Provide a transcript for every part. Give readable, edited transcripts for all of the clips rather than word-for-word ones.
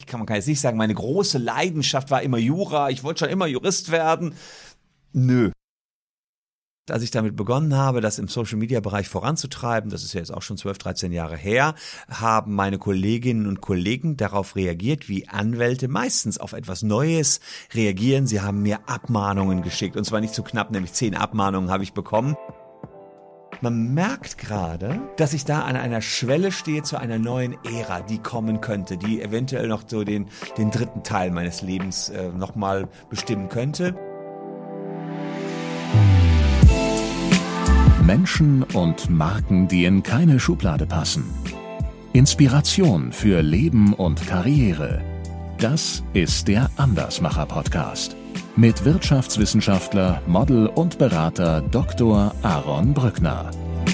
man kann jetzt nicht sagen, meine große Leidenschaft war immer Jura, ich wollte schon immer Jurist werden. Nö. Als ich damit begonnen habe, das im Social-Media-Bereich voranzutreiben, das ist ja jetzt auch schon 12, 13 Jahre her, haben meine Kolleginnen und Kollegen darauf reagiert, wie Anwälte meistens auf etwas Neues reagieren. Sie haben mir Abmahnungen geschickt, und zwar nicht zu knapp, nämlich 10 Abmahnungen habe ich bekommen. Man merkt gerade, dass ich da an einer Schwelle stehe zu einer neuen Ära, die kommen könnte, die eventuell noch so den dritten Teil meines Lebens nochmal bestimmen könnte. Menschen und Marken, die in keine Schublade passen. Inspiration für Leben und Karriere. Das ist der Andersmacher-Podcast. Mit Wirtschaftswissenschaftler, Model und Berater Dr. Aaron Brückner.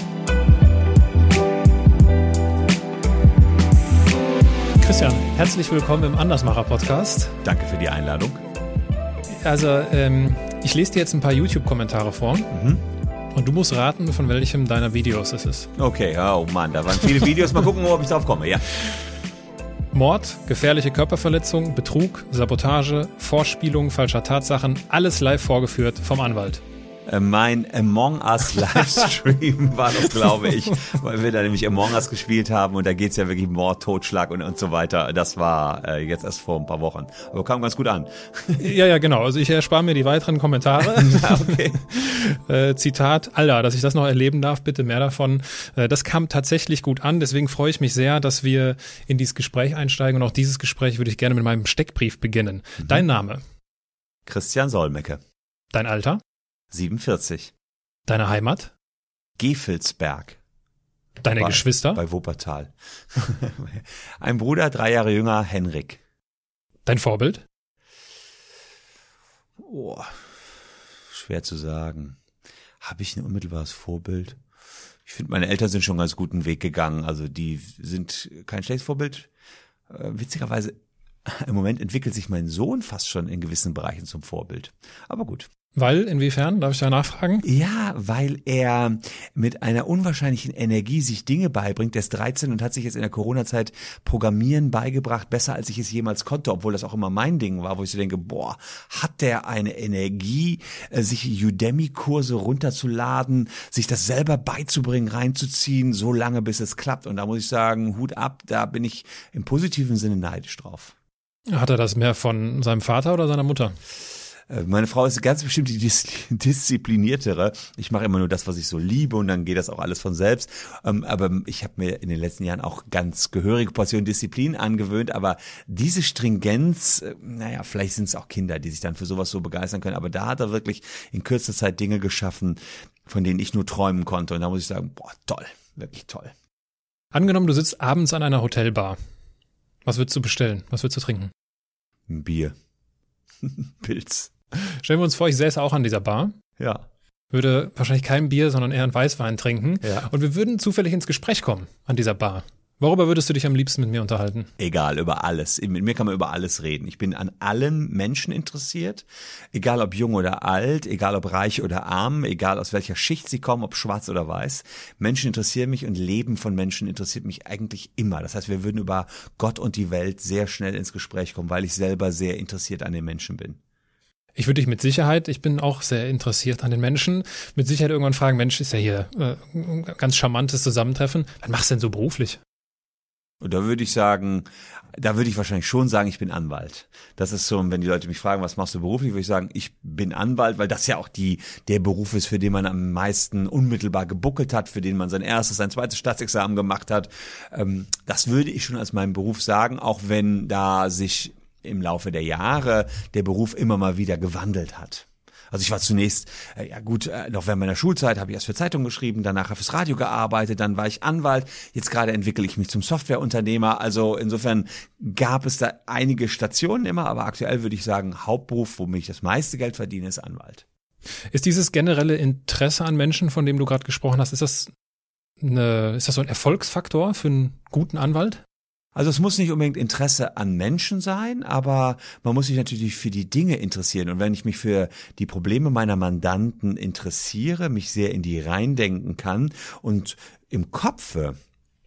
Christian, herzlich willkommen im Andersmacher-Podcast. Danke für die Einladung. Also, ich lese dir jetzt ein paar YouTube-Kommentare vor. Und du musst raten, von welchem deiner Videos es ist. Okay, oh Mann, da waren viele Videos. Mal gucken, ob ich drauf komme, ja. Mord, gefährliche Körperverletzung, Betrug, Sabotage, Vorspielung falscher Tatsachen, alles live vorgeführt vom Anwalt. Mein Among Us Livestream war das, glaube ich, weil wir da nämlich Among Us gespielt haben, und da geht's ja wirklich Mord, Totschlag und so weiter. Das war jetzt erst vor ein paar Wochen, aber kam ganz gut an. Ja, genau. Also ich erspare mir die weiteren Kommentare. Okay. Zitat, Alter, dass ich das noch erleben darf, bitte mehr davon. Das kam tatsächlich gut an, deswegen freue ich mich sehr, dass wir in dieses Gespräch einsteigen, und auch dieses Gespräch würde ich gerne mit meinem Steckbrief beginnen. Dein Name? Christian Solmecke. Dein Alter? 47. Deine Heimat? Gevelsberg. Deine Geschwister? Bei Wuppertal. Ein Bruder, 3 Jahre jünger, Henrik. Dein Vorbild? Oh, schwer zu sagen. Habe ich ein unmittelbares Vorbild? Ich finde, meine Eltern sind schon einen ganz guten Weg gegangen. Also die sind kein schlechtes Vorbild. Witzigerweise, im Moment entwickelt sich mein Sohn fast schon in gewissen Bereichen zum Vorbild. Aber gut. Weil, inwiefern? Darf ich da nachfragen? Ja, weil er mit einer unwahrscheinlichen Energie sich Dinge beibringt. Der ist 13 und hat sich jetzt in der Corona-Zeit Programmieren beigebracht, besser als ich es jemals konnte, obwohl das auch immer mein Ding war, wo ich so denke, boah, hat der eine Energie, sich Udemy-Kurse runterzuladen, sich das selber beizubringen, reinzuziehen, so lange, bis es klappt. Und da muss ich sagen, Hut ab, da bin ich im positiven Sinne neidisch drauf. Hat er das mehr von seinem Vater oder seiner Mutter? Meine Frau ist ganz bestimmt die diszipliniertere. Ich mache immer nur das, was ich so liebe, und dann geht das auch alles von selbst. Aber ich habe mir in den letzten Jahren auch ganz gehörige Portion Disziplin angewöhnt. Aber diese Stringenz, vielleicht sind es auch Kinder, die sich dann für sowas so begeistern können. Aber da hat er wirklich in kürzester Zeit Dinge geschaffen, von denen ich nur träumen konnte. Und da muss ich sagen, boah, toll, wirklich toll. Angenommen, du sitzt abends an einer Hotelbar. Was würdest du bestellen? Was würdest du trinken? Ein Bier. Pilz. Stellen wir uns vor, ich säße auch an dieser Bar. Ja. Würde wahrscheinlich kein Bier, sondern eher einen Weißwein trinken. Ja. Und wir würden zufällig ins Gespräch kommen an dieser Bar. Worüber würdest du dich am liebsten mit mir unterhalten? Egal, über alles. Mit mir kann man über alles reden. Ich bin an allem Menschen interessiert. Egal ob jung oder alt, egal ob reich oder arm, egal aus welcher Schicht sie kommen, ob schwarz oder weiß. Menschen interessieren mich, und Leben von Menschen interessiert mich eigentlich immer. Das heißt, wir würden über Gott und die Welt sehr schnell ins Gespräch kommen, weil ich selber sehr interessiert an den Menschen bin. Ich würde dich mit Sicherheit, ich bin auch sehr interessiert an den Menschen, mit Sicherheit irgendwann fragen, Mensch, ist ja hier ein ganz charmantes Zusammentreffen. Was machst du denn so beruflich? Und da würde ich wahrscheinlich schon sagen, ich bin Anwalt. Das ist so, wenn die Leute mich fragen, was machst du beruflich, würde ich sagen, ich bin Anwalt, weil das ja auch der Beruf ist, für den man am meisten unmittelbar gebuckelt hat, für den man sein zweites Staatsexamen gemacht hat. Das würde ich schon als meinen Beruf sagen, auch wenn da sich im Laufe der Jahre der Beruf immer mal wieder gewandelt hat. Also ich war zunächst, noch während meiner Schulzeit habe ich erst für Zeitungen geschrieben, danach fürs Radio gearbeitet, dann war ich Anwalt, jetzt gerade entwickle ich mich zum Softwareunternehmer. Also insofern gab es da einige Stationen immer, aber aktuell würde ich sagen, Hauptberuf, womit ich das meiste Geld verdiene, ist Anwalt. Ist dieses generelle Interesse an Menschen, von dem du gerade gesprochen hast, ist das so ein Erfolgsfaktor für einen guten Anwalt? Also es muss nicht unbedingt Interesse an Menschen sein, aber man muss sich natürlich für die Dinge interessieren. Und wenn ich mich für die Probleme meiner Mandanten interessiere, mich sehr in die reindenken kann und im Kopfe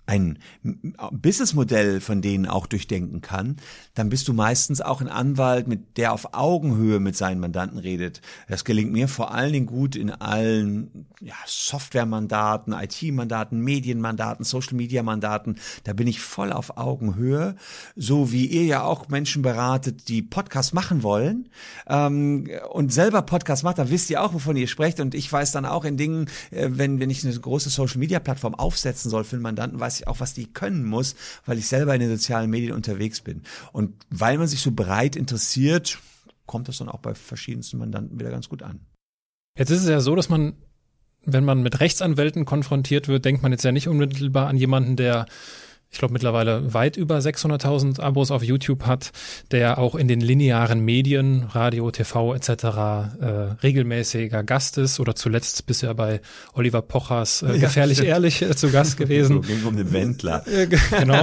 ein Businessmodell von denen auch durchdenken kann, dann bist du meistens auch ein Anwalt, der auf Augenhöhe mit seinen Mandanten redet. Das gelingt mir vor allen Dingen gut in allen Softwaremandaten, IT-Mandaten, Medienmandaten, Social-Media-Mandaten. Da bin ich voll auf Augenhöhe, so wie ihr ja auch Menschen beratet, die Podcasts machen wollen und selber Podcasts macht, da wisst ihr auch, wovon ihr sprecht. Und ich weiß dann auch in Dingen, wenn ich eine große Social-Media-Plattform aufsetzen soll für einen Mandanten, weiß ich auch, was die können muss, weil ich selber in den sozialen Medien unterwegs bin. Und weil man sich so breit interessiert, kommt das dann auch bei verschiedensten Mandanten wieder ganz gut an. Jetzt ist es ja so, dass man, wenn man mit Rechtsanwälten konfrontiert wird, denkt man jetzt ja nicht unmittelbar an jemanden, der, ich glaube, mittlerweile weit über 600.000 Abos auf YouTube hat, der auch in den linearen Medien, Radio, TV etc. Regelmäßiger Gast ist oder zuletzt bisher bei Oliver Pochers Gefährlich Ehrlich zu Gast gewesen. So, ging um den Wendler. Genau.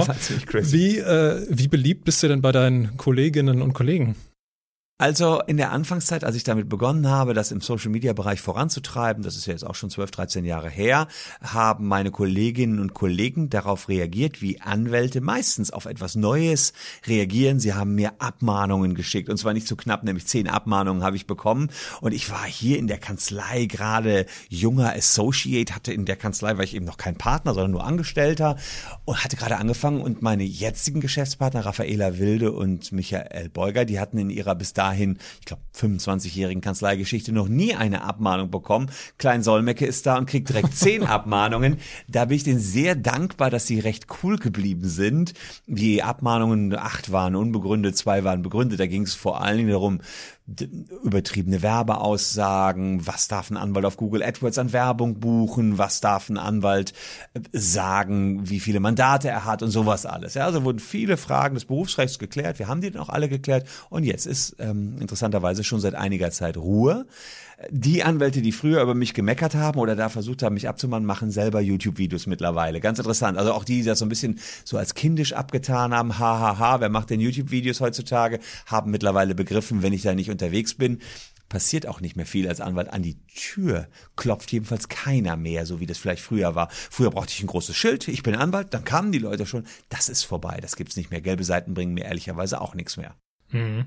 Wie beliebt bist du denn bei deinen Kolleginnen und Kollegen? Also in der Anfangszeit, als ich damit begonnen habe, das im Social-Media-Bereich voranzutreiben, das ist ja jetzt auch schon 12, 13 Jahre her, haben meine Kolleginnen und Kollegen darauf reagiert, wie Anwälte meistens auf etwas Neues reagieren. Sie haben mir Abmahnungen geschickt und zwar nicht zu knapp, nämlich 10 Abmahnungen habe ich bekommen und ich war hier in der Kanzlei gerade junger Associate, hatte in der Kanzlei, war ich eben noch kein Partner, sondern nur Angestellter und hatte gerade angefangen und meine jetzigen Geschäftspartner Raffaela Wilde und Michael Beuger, die hatten in ihrer bis dahin, ich glaube, 25-jährigen Kanzleigeschichte noch nie eine Abmahnung bekommen. Klein Solmecke ist da und kriegt direkt 10 Abmahnungen. Da bin ich denen sehr dankbar, dass sie recht cool geblieben sind. Die Abmahnungen 8 waren unbegründet, 2 waren begründet. Da ging es vor allen Dingen darum, übertriebene Werbeaussagen, was darf ein Anwalt auf Google AdWords an Werbung buchen, was darf ein Anwalt sagen, wie viele Mandate er hat und sowas alles. Ja, also wurden viele Fragen des Berufsrechts geklärt, wir haben die dann auch alle geklärt und jetzt ist interessanterweise schon seit einiger Zeit Ruhe. Die Anwälte, die früher über mich gemeckert haben oder da versucht haben, mich abzumahnen, machen selber YouTube-Videos mittlerweile. Ganz interessant. Also auch die das so ein bisschen so als kindisch abgetan haben. Hahaha, wer macht denn YouTube-Videos heutzutage? Haben mittlerweile begriffen, wenn ich da nicht unterwegs bin, passiert auch nicht mehr viel als Anwalt. An die Tür klopft jedenfalls keiner mehr, so wie das vielleicht früher war. Früher brauchte ich ein großes Schild, ich bin Anwalt, dann kamen die Leute schon. Das ist vorbei, das gibt's nicht mehr. Gelbe Seiten bringen mir ehrlicherweise auch nichts mehr. Mhm.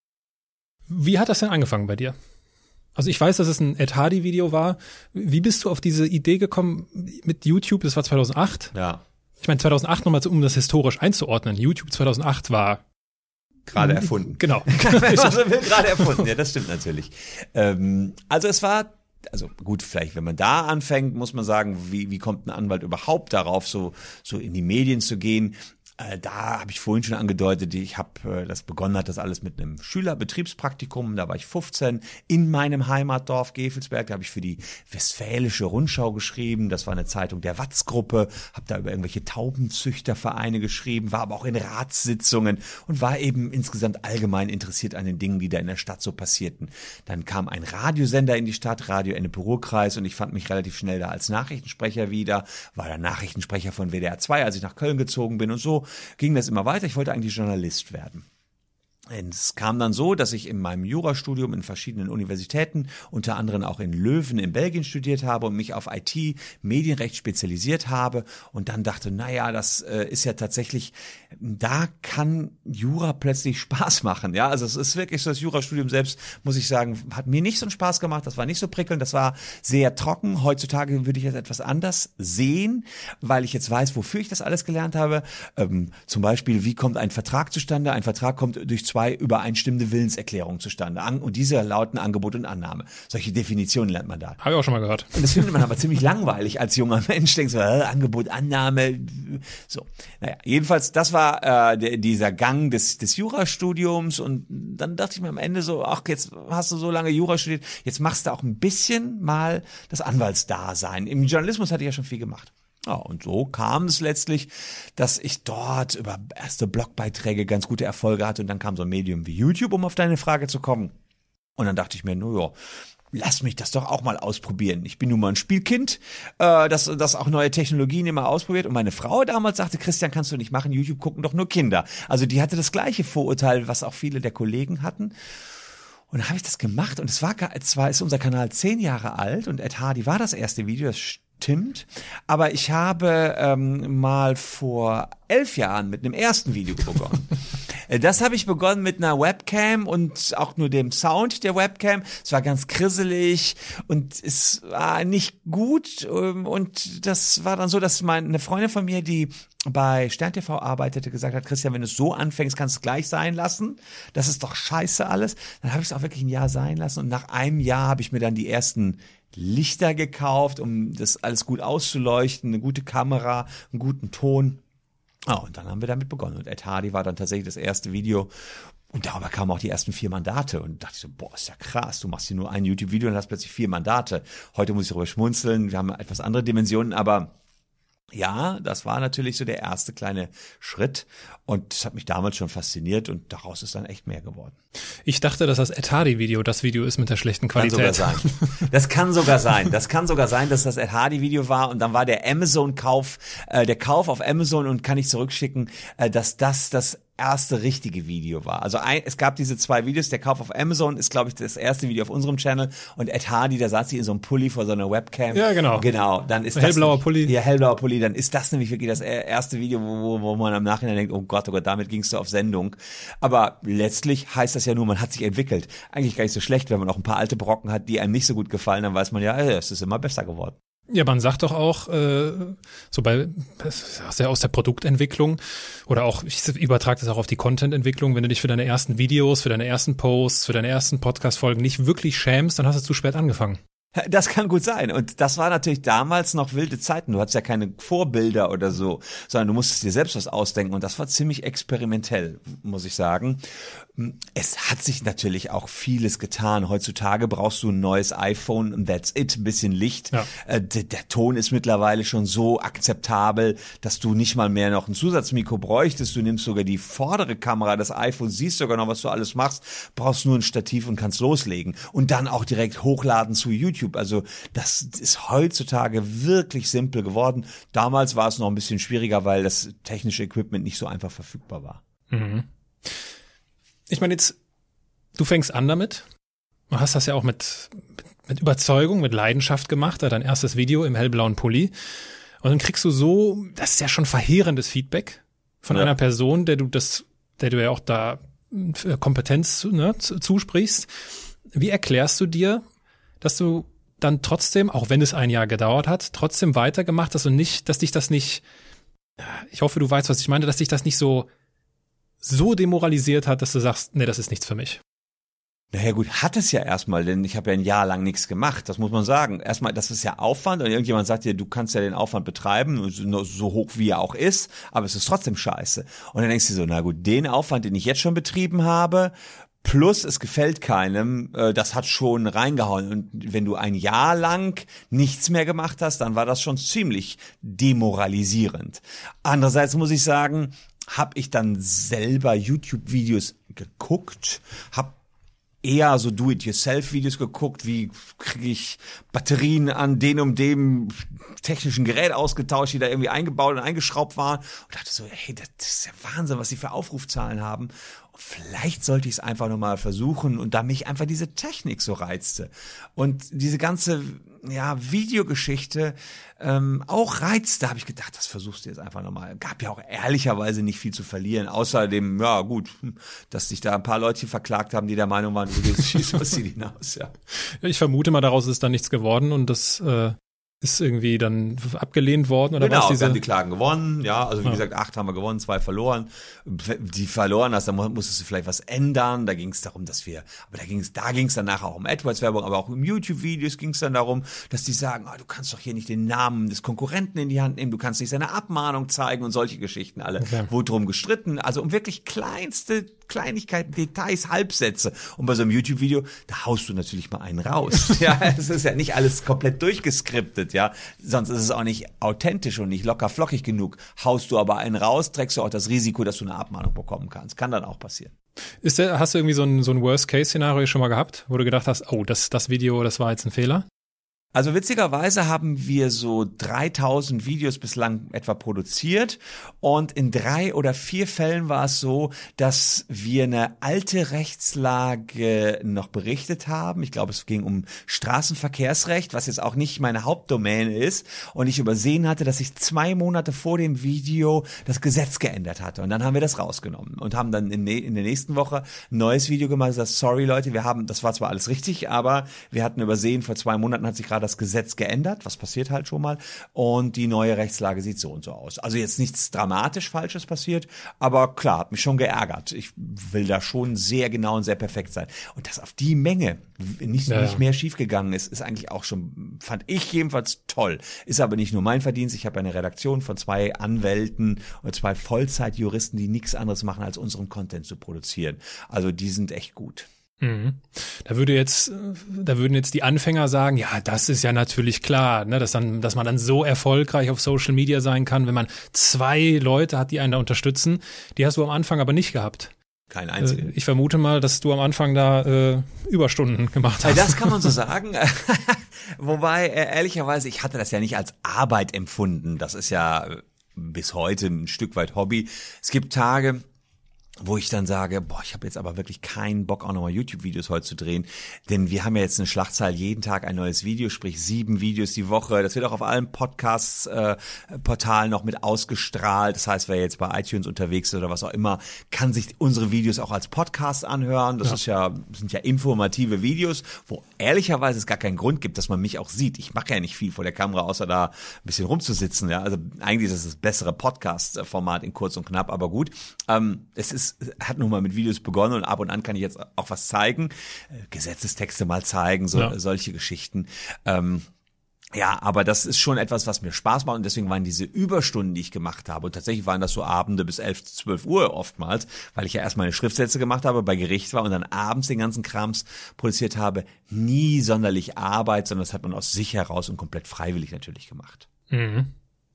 Wie hat das denn angefangen bei dir? Also ich weiß, dass es ein Ed Hardy-Video war. Wie bist du auf diese Idee gekommen mit YouTube? Das war 2008. Ja. Ich meine 2008 nochmal, um das historisch einzuordnen. YouTube 2008 war gerade erfunden. Genau. Also wird gerade erfunden. Ja, das stimmt natürlich. Also es war, also gut, vielleicht wenn man da anfängt, muss man sagen, wie kommt ein Anwalt überhaupt darauf, so in die Medien zu gehen? Da habe ich vorhin schon angedeutet, ich habe das begonnen hat das alles mit einem Schülerbetriebspraktikum, da war ich 15 in meinem Heimatdorf Gevelsberg, da habe ich für die Westfälische Rundschau geschrieben, das war eine Zeitung der Watz-Gruppe, habe da über irgendwelche Taubenzüchtervereine geschrieben, war aber auch in Ratssitzungen und war eben insgesamt allgemein interessiert an den Dingen, die da in der Stadt so passierten. Dann kam ein Radiosender in die Stadt, Radio Ennepe-Ruhr-Kreis und ich fand mich relativ schnell da als Nachrichtensprecher wieder, war der Nachrichtensprecher von WDR 2, als ich nach Köln gezogen bin und so ging das immer weiter. Ich wollte eigentlich Journalist werden. Es kam dann so, dass ich in meinem Jurastudium in verschiedenen Universitäten, unter anderem auch in Leuven in Belgien studiert habe und mich auf IT-Medienrecht spezialisiert habe und dann dachte, naja, das ist ja tatsächlich, da kann Jura plötzlich Spaß machen. Ja, also es ist wirklich so, das Jurastudium selbst, muss ich sagen, hat mir nicht so einen Spaß gemacht, das war nicht so prickelnd, das war sehr trocken. Heutzutage würde ich es etwas anders sehen, weil ich jetzt weiß, wofür ich das alles gelernt habe. Zum Beispiel, wie kommt ein Vertrag zustande? Ein Vertrag kommt durch 2 übereinstimmende Willenserklärungen zustande. Und diese lauten Angebot und Annahme. Solche Definitionen lernt man da. Habe ich auch schon mal gehört. Und das findet man aber ziemlich langweilig als junger Mensch. Denkst du, Angebot, Annahme. So. Naja, jedenfalls, das war dieser Gang des Jurastudiums. Und dann dachte ich mir am Ende so, ach, jetzt hast du so lange Jura studiert, jetzt machst du auch ein bisschen mal das Anwaltsdasein. Im Journalismus hatte ich ja schon viel gemacht. Ja, und so kam es letztlich, dass ich dort über erste Blogbeiträge ganz gute Erfolge hatte und dann kam so ein Medium wie YouTube, um auf deine Frage zu kommen. Und dann dachte ich mir, ja, lass mich das doch auch mal ausprobieren. Ich bin nun mal ein Spielkind, das auch neue Technologien immer ausprobiert. Und meine Frau damals sagte, Christian, kannst du nicht machen, YouTube gucken doch nur Kinder. Also die hatte das gleiche Vorurteil, was auch viele der Kollegen hatten. Und dann habe ich das gemacht und zwar ist unser Kanal 10 Jahre alt und Ed Hardy war das erste Video, das stimmt. Aber ich habe mal vor 11 Jahren mit einem ersten Video begonnen. Das habe ich begonnen mit einer Webcam und auch nur dem Sound der Webcam. Es war ganz krisselig und es war nicht gut. Und das war dann so, dass eine Freundin von mir, die bei Stern TV arbeitete, gesagt hat, Christian, wenn du es so anfängst, kannst du es gleich sein lassen. Das ist doch scheiße alles. Dann habe ich es auch wirklich ein Jahr sein lassen. Und nach einem Jahr habe ich mir dann die ersten Lichter gekauft, um das alles gut auszuleuchten, eine gute Kamera, einen guten Ton. Und dann haben wir damit begonnen. Und Ed Hardy war dann tatsächlich das erste Video. Und darüber kamen auch die ersten 4 Mandate. Und dachte ich so, boah, ist ja krass. Du machst hier nur ein YouTube-Video und hast plötzlich 4 Mandate. Heute muss ich darüber schmunzeln. Wir haben etwas andere Dimensionen, aber ja, das war natürlich so der erste kleine Schritt und das hat mich damals schon fasziniert und daraus ist dann echt mehr geworden. Ich dachte, dass das Ed Hardy-Video das Video ist mit der schlechten Qualität. Kann sogar sein. Das kann sogar sein, dass das Ed Hardy-Video war und dann war der Amazon-Kauf, der Kauf auf Amazon und kann ich zurückschicken, dass das erste richtige Video war. Also es gab diese 2 Videos, der Kauf auf Amazon ist, glaube ich, das erste Video auf unserem Channel und Ed Hardy, da saß sie in so einem Pulli vor so einer Webcam. Ja, genau. Genau, dann ist hellblauer Pulli. Ja, hellblauer Pulli, dann ist das nämlich wirklich das erste Video, wo man am Nachhinein denkt, oh Gott, damit gingst du auf Sendung. Aber letztlich heißt das ja nur, man hat sich entwickelt. Eigentlich gar nicht so schlecht, wenn man auch ein paar alte Brocken hat, die einem nicht so gut gefallen, dann weiß man ja, es ist immer besser geworden. Ja, man sagt doch auch, aus der Produktentwicklung oder auch, ich übertrage das auch auf die Content-Entwicklung, wenn du dich für deine ersten Videos, für deine ersten Posts, für deine ersten Podcast-Folgen nicht wirklich schämst, dann hast du zu spät angefangen. Das kann gut sein. Und das war natürlich damals noch wilde Zeiten. Du hattest ja keine Vorbilder oder so, sondern du musstest dir selbst was ausdenken. Und das war ziemlich experimentell, muss ich sagen. Es hat sich natürlich auch vieles getan. Heutzutage brauchst du ein neues iPhone und that's it, ein bisschen Licht. Ja. Der Ton ist mittlerweile schon so akzeptabel, dass du nicht mal mehr noch ein Zusatzmikro bräuchtest. Du nimmst sogar die vordere Kamera des iPhones, siehst sogar noch, was du alles machst, brauchst nur ein Stativ und kannst loslegen. Und dann auch direkt hochladen zu YouTube. Also das ist heutzutage wirklich simpel geworden. Damals war es noch ein bisschen schwieriger, weil das technische Equipment nicht so einfach verfügbar war. Mhm. Ich meine jetzt, du fängst an damit. Du hast das ja auch mit Überzeugung, mit Leidenschaft gemacht, dein erstes Video im hellblauen Pulli. Und dann kriegst du so, das ist ja schon verheerendes Feedback von einer Person, der du ja auch da Kompetenz zusprichst. Wie erklärst du dir, dass du dann trotzdem, auch wenn es ein Jahr gedauert hat, trotzdem weitergemacht hast und nicht, dass dich das nicht, ich hoffe, du weißt, was ich meine, dass dich das nicht so demoralisiert hat, dass du sagst, nee, das ist nichts für mich. Naja gut, hat es ja erstmal, denn ich habe ja ein Jahr lang nichts gemacht, das muss man sagen. Erstmal, das ist ja Aufwand und irgendjemand sagt dir, du kannst ja den Aufwand betreiben, so hoch wie er auch ist, aber es ist trotzdem scheiße. Und dann denkst du so, na gut, den Aufwand, den ich jetzt schon betrieben habe, plus es gefällt keinem, das hat schon reingehauen. Und wenn du ein Jahr lang nichts mehr gemacht hast, dann war das schon ziemlich demoralisierend. Andererseits muss ich sagen, habe ich dann selber YouTube-Videos geguckt, habe eher so Do-it-yourself-Videos geguckt, wie kriege ich Batterien an dem technischen Gerät ausgetauscht, die da irgendwie eingebaut und eingeschraubt waren und dachte so, hey, das ist ja Wahnsinn, was sie für Aufrufzahlen haben. Und vielleicht sollte ich es einfach nochmal versuchen und da mich einfach diese Technik so reizte und diese ganze Videogeschichte auch reizte, habe ich gedacht, das versuchst du jetzt einfach nochmal. Gab ja auch ehrlicherweise nicht viel zu verlieren, außer dem, dass sich da ein paar Leute verklagt haben, die der Meinung waren, du schießt aus sie hinaus, ja. Ich vermute mal, daraus ist dann nichts geworden und das ist irgendwie dann abgelehnt worden oder was? Genau, wir haben die Klagen gewonnen, ja, also wie gesagt, 8 haben wir gewonnen, 2 verloren. Die verloren hast, dann musstest du vielleicht was ändern, da ging es darum, da ging es dann nachher auch um AdWords-Werbung, aber auch um YouTube-Videos ging es dann darum, dass die sagen, du kannst doch hier nicht den Namen des Konkurrenten in die Hand nehmen, du kannst nicht seine Abmahnung zeigen und solche Geschichten alle. Okay. Wurde drum gestritten, also um wirklich Kleinigkeiten, Details, Halbsätze. Und bei so einem YouTube-Video, da haust du natürlich mal einen raus. Ja, es ist ja nicht alles komplett durchgeskriptet, ja. Sonst ist es auch nicht authentisch und nicht locker flockig genug. Haust du aber einen raus, trägst du auch das Risiko, dass du eine Abmahnung bekommen kannst. Kann dann auch passieren. Hast du irgendwie so ein Worst-Case-Szenario schon mal gehabt, wo du gedacht hast, das Video, das war jetzt ein Fehler? Also witzigerweise haben wir so 3000 Videos bislang etwa produziert und in 3 oder 4 Fällen war es so, dass wir eine alte Rechtslage noch berichtet haben. Ich glaube, es ging um Straßenverkehrsrecht, was jetzt auch nicht meine Hauptdomäne ist, und ich übersehen hatte, dass ich 2 Monate vor dem Video das Gesetz geändert hatte, und dann haben wir das rausgenommen und haben dann in der nächsten Woche ein neues Video gemacht. Das sorry Leute, das war zwar alles richtig, aber wir hatten übersehen, vor 2 Monaten hat sich gerade das Gesetz geändert, was passiert halt schon mal, und die neue Rechtslage sieht so und so aus. Also jetzt nichts dramatisch Falsches passiert, aber klar, hat mich schon geärgert. Ich will da schon sehr genau und sehr perfekt sein. Und dass auf die Menge nicht mehr schiefgegangen ist eigentlich auch schon, fand ich jedenfalls toll. Ist aber nicht nur mein Verdienst. Ich habe eine Redaktion von 2 Anwälten und 2 Vollzeitjuristen, die nichts anderes machen, als unseren Content zu produzieren. Also die sind echt gut. Da würden jetzt die Anfänger sagen, ja, das ist ja natürlich klar, ne, dass man dann so erfolgreich auf Social Media sein kann, wenn man 2 Leute hat, die einen da unterstützen. Die hast du am Anfang aber nicht gehabt. Kein einziger. Ich vermute mal, dass du am Anfang da Überstunden gemacht hast. Das kann man so sagen. Wobei, ehrlicherweise, ich hatte das ja nicht als Arbeit empfunden. Das ist ja bis heute ein Stück weit Hobby. Es gibt Tage, wo ich dann sage, ich habe jetzt aber wirklich keinen Bock, auch nochmal YouTube-Videos heute zu drehen, denn wir haben ja jetzt eine Schlachtzahl, jeden Tag ein neues Video, sprich 7 Videos die Woche. Das wird auch auf allen Podcasts-Portalen noch mit ausgestrahlt. Das heißt, wer jetzt bei iTunes unterwegs ist oder was auch immer, kann sich unsere Videos auch als Podcast anhören. Das sind ja informative Videos, wo ehrlicherweise es gar keinen Grund gibt, dass man mich auch sieht. Ich mache ja nicht viel vor der Kamera, außer da ein bisschen rumzusitzen. Ja, also eigentlich ist es das bessere Podcast-Format in kurz und knapp, aber gut. Es hat nun mal mit Videos begonnen und ab und an kann ich jetzt auch was zeigen, Gesetzestexte mal zeigen, solche Geschichten. Aber das ist schon etwas, was mir Spaß macht, und deswegen waren diese Überstunden, die ich gemacht habe, und tatsächlich waren das so Abende bis 11, 12 Uhr oftmals, weil ich ja erst meine Schriftsätze gemacht habe, bei Gericht war und dann abends den ganzen Krams produziert habe, nie sonderlich Arbeit, sondern das hat man aus sich heraus und komplett freiwillig natürlich gemacht. Mhm.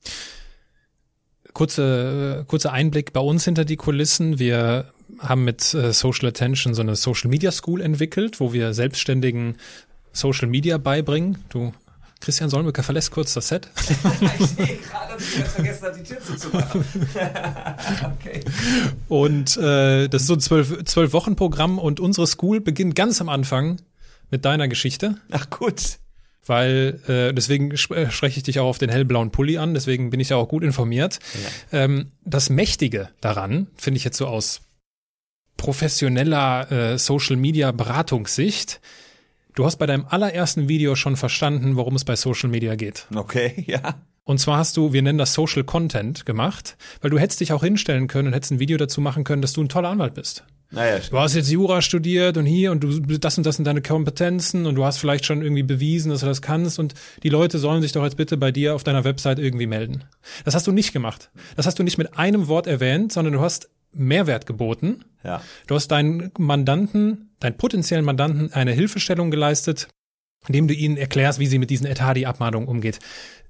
Kurzer Einblick bei uns hinter die Kulissen. Wir haben mit Social Attention so eine Social Media School entwickelt, wo wir Selbstständigen Social Media beibringen. Christian Solmecke verlässt kurz das Set. Ich sehe gerade, dass ich vergessen habe, die Tür zuzumachen. Okay. Und das ist so ein 12-Wochen-Programm, und unsere School beginnt ganz am Anfang mit deiner Geschichte. Ach gut. Weil deswegen spreche ich dich auch auf den hellblauen Pulli an, deswegen bin ich ja auch gut informiert. Ja. Das Mächtige daran, finde ich jetzt so aus professioneller Social-Media-Beratungssicht, du hast bei deinem allerersten Video schon verstanden, worum es bei Social Media geht. Okay, ja. Und zwar hast du, wir nennen das Social Content gemacht, weil du hättest dich auch hinstellen können und hättest ein Video dazu machen können, dass du ein toller Anwalt bist. Naja, du hast jetzt Jura studiert und hier und du das und das sind deine Kompetenzen und du hast vielleicht schon irgendwie bewiesen, dass du das kannst, und die Leute sollen sich doch jetzt bitte bei dir auf deiner Website irgendwie melden. Das hast du nicht gemacht. Das hast du nicht mit einem Wort erwähnt, sondern du hast Mehrwert geboten. Ja. Du hast deinen potenziellen Mandanten eine Hilfestellung geleistet, indem du ihnen erklärst, wie sie mit diesen Etadi-Abmahnungen umgeht.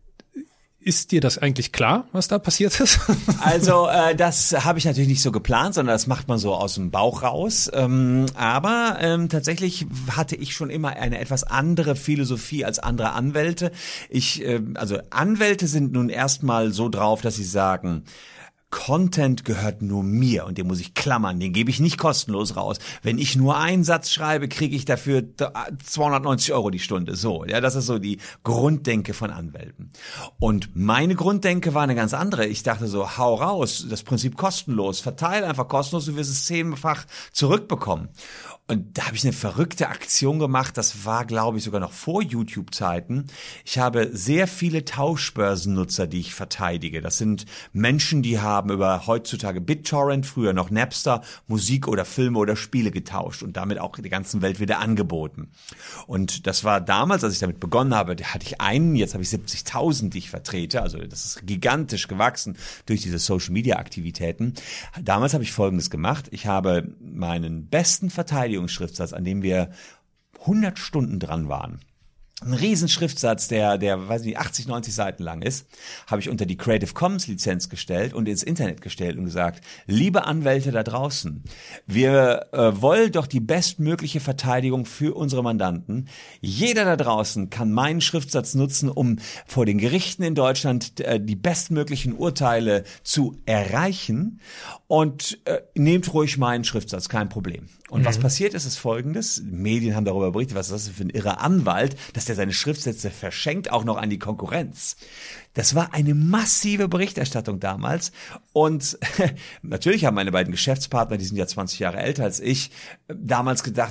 Ist dir das eigentlich klar, was da passiert ist? Also das habe ich natürlich nicht so geplant, sondern das macht man so aus dem Bauch raus. Aber tatsächlich hatte ich schon immer eine etwas andere Philosophie als andere Anwälte. Also Anwälte sind nun erstmal so drauf, dass sie sagen, Content gehört nur mir und den muss ich klammern, den gebe ich nicht kostenlos raus. Wenn ich nur einen Satz schreibe, kriege ich dafür 290 € die Stunde. So, ja, das ist so die Grunddenke von Anwälten. Und meine Grunddenke war eine ganz andere. Ich dachte so, hau raus, das Prinzip kostenlos, verteile einfach kostenlos, du wirst es 10-fach zurückbekommen. Und da habe ich eine verrückte Aktion gemacht, das war, glaube ich, sogar noch vor YouTube-Zeiten. Ich habe sehr viele Tauschbörsennutzer, die ich verteidige. Das sind Menschen, die haben über heutzutage BitTorrent, früher noch Napster, Musik oder Filme oder Spiele getauscht und damit auch der ganzen Welt wieder angeboten. Und das war damals, als ich damit begonnen habe, da hatte ich einen, jetzt habe ich 70.000, die ich vertrete. Also das ist gigantisch gewachsen durch diese Social-Media-Aktivitäten. Damals habe ich Folgendes gemacht. Ich habe meinen besten Verteidigungsschriftsatz, an dem wir 100 Stunden dran waren, Ein Riesenschriftsatz, der, weiß nicht, 80, 90 Seiten lang ist, habe ich unter die Creative Commons Lizenz gestellt und ins Internet gestellt und gesagt, liebe Anwälte da draußen, wir wollen doch die bestmögliche Verteidigung für unsere Mandanten. Jeder da draußen kann meinen Schriftsatz nutzen, um vor den Gerichten in Deutschland die bestmöglichen Urteile zu erreichen, und nehmt ruhig meinen Schriftsatz, kein Problem. Und was passiert ist Folgendes: Medien haben darüber berichtet, was ist das für ein irrer Anwalt, dass der seine Schriftsätze verschenkt, auch noch an die Konkurrenz. Das war eine massive Berichterstattung damals, und natürlich haben meine beiden Geschäftspartner, die sind ja 20 Jahre älter als ich, damals gedacht,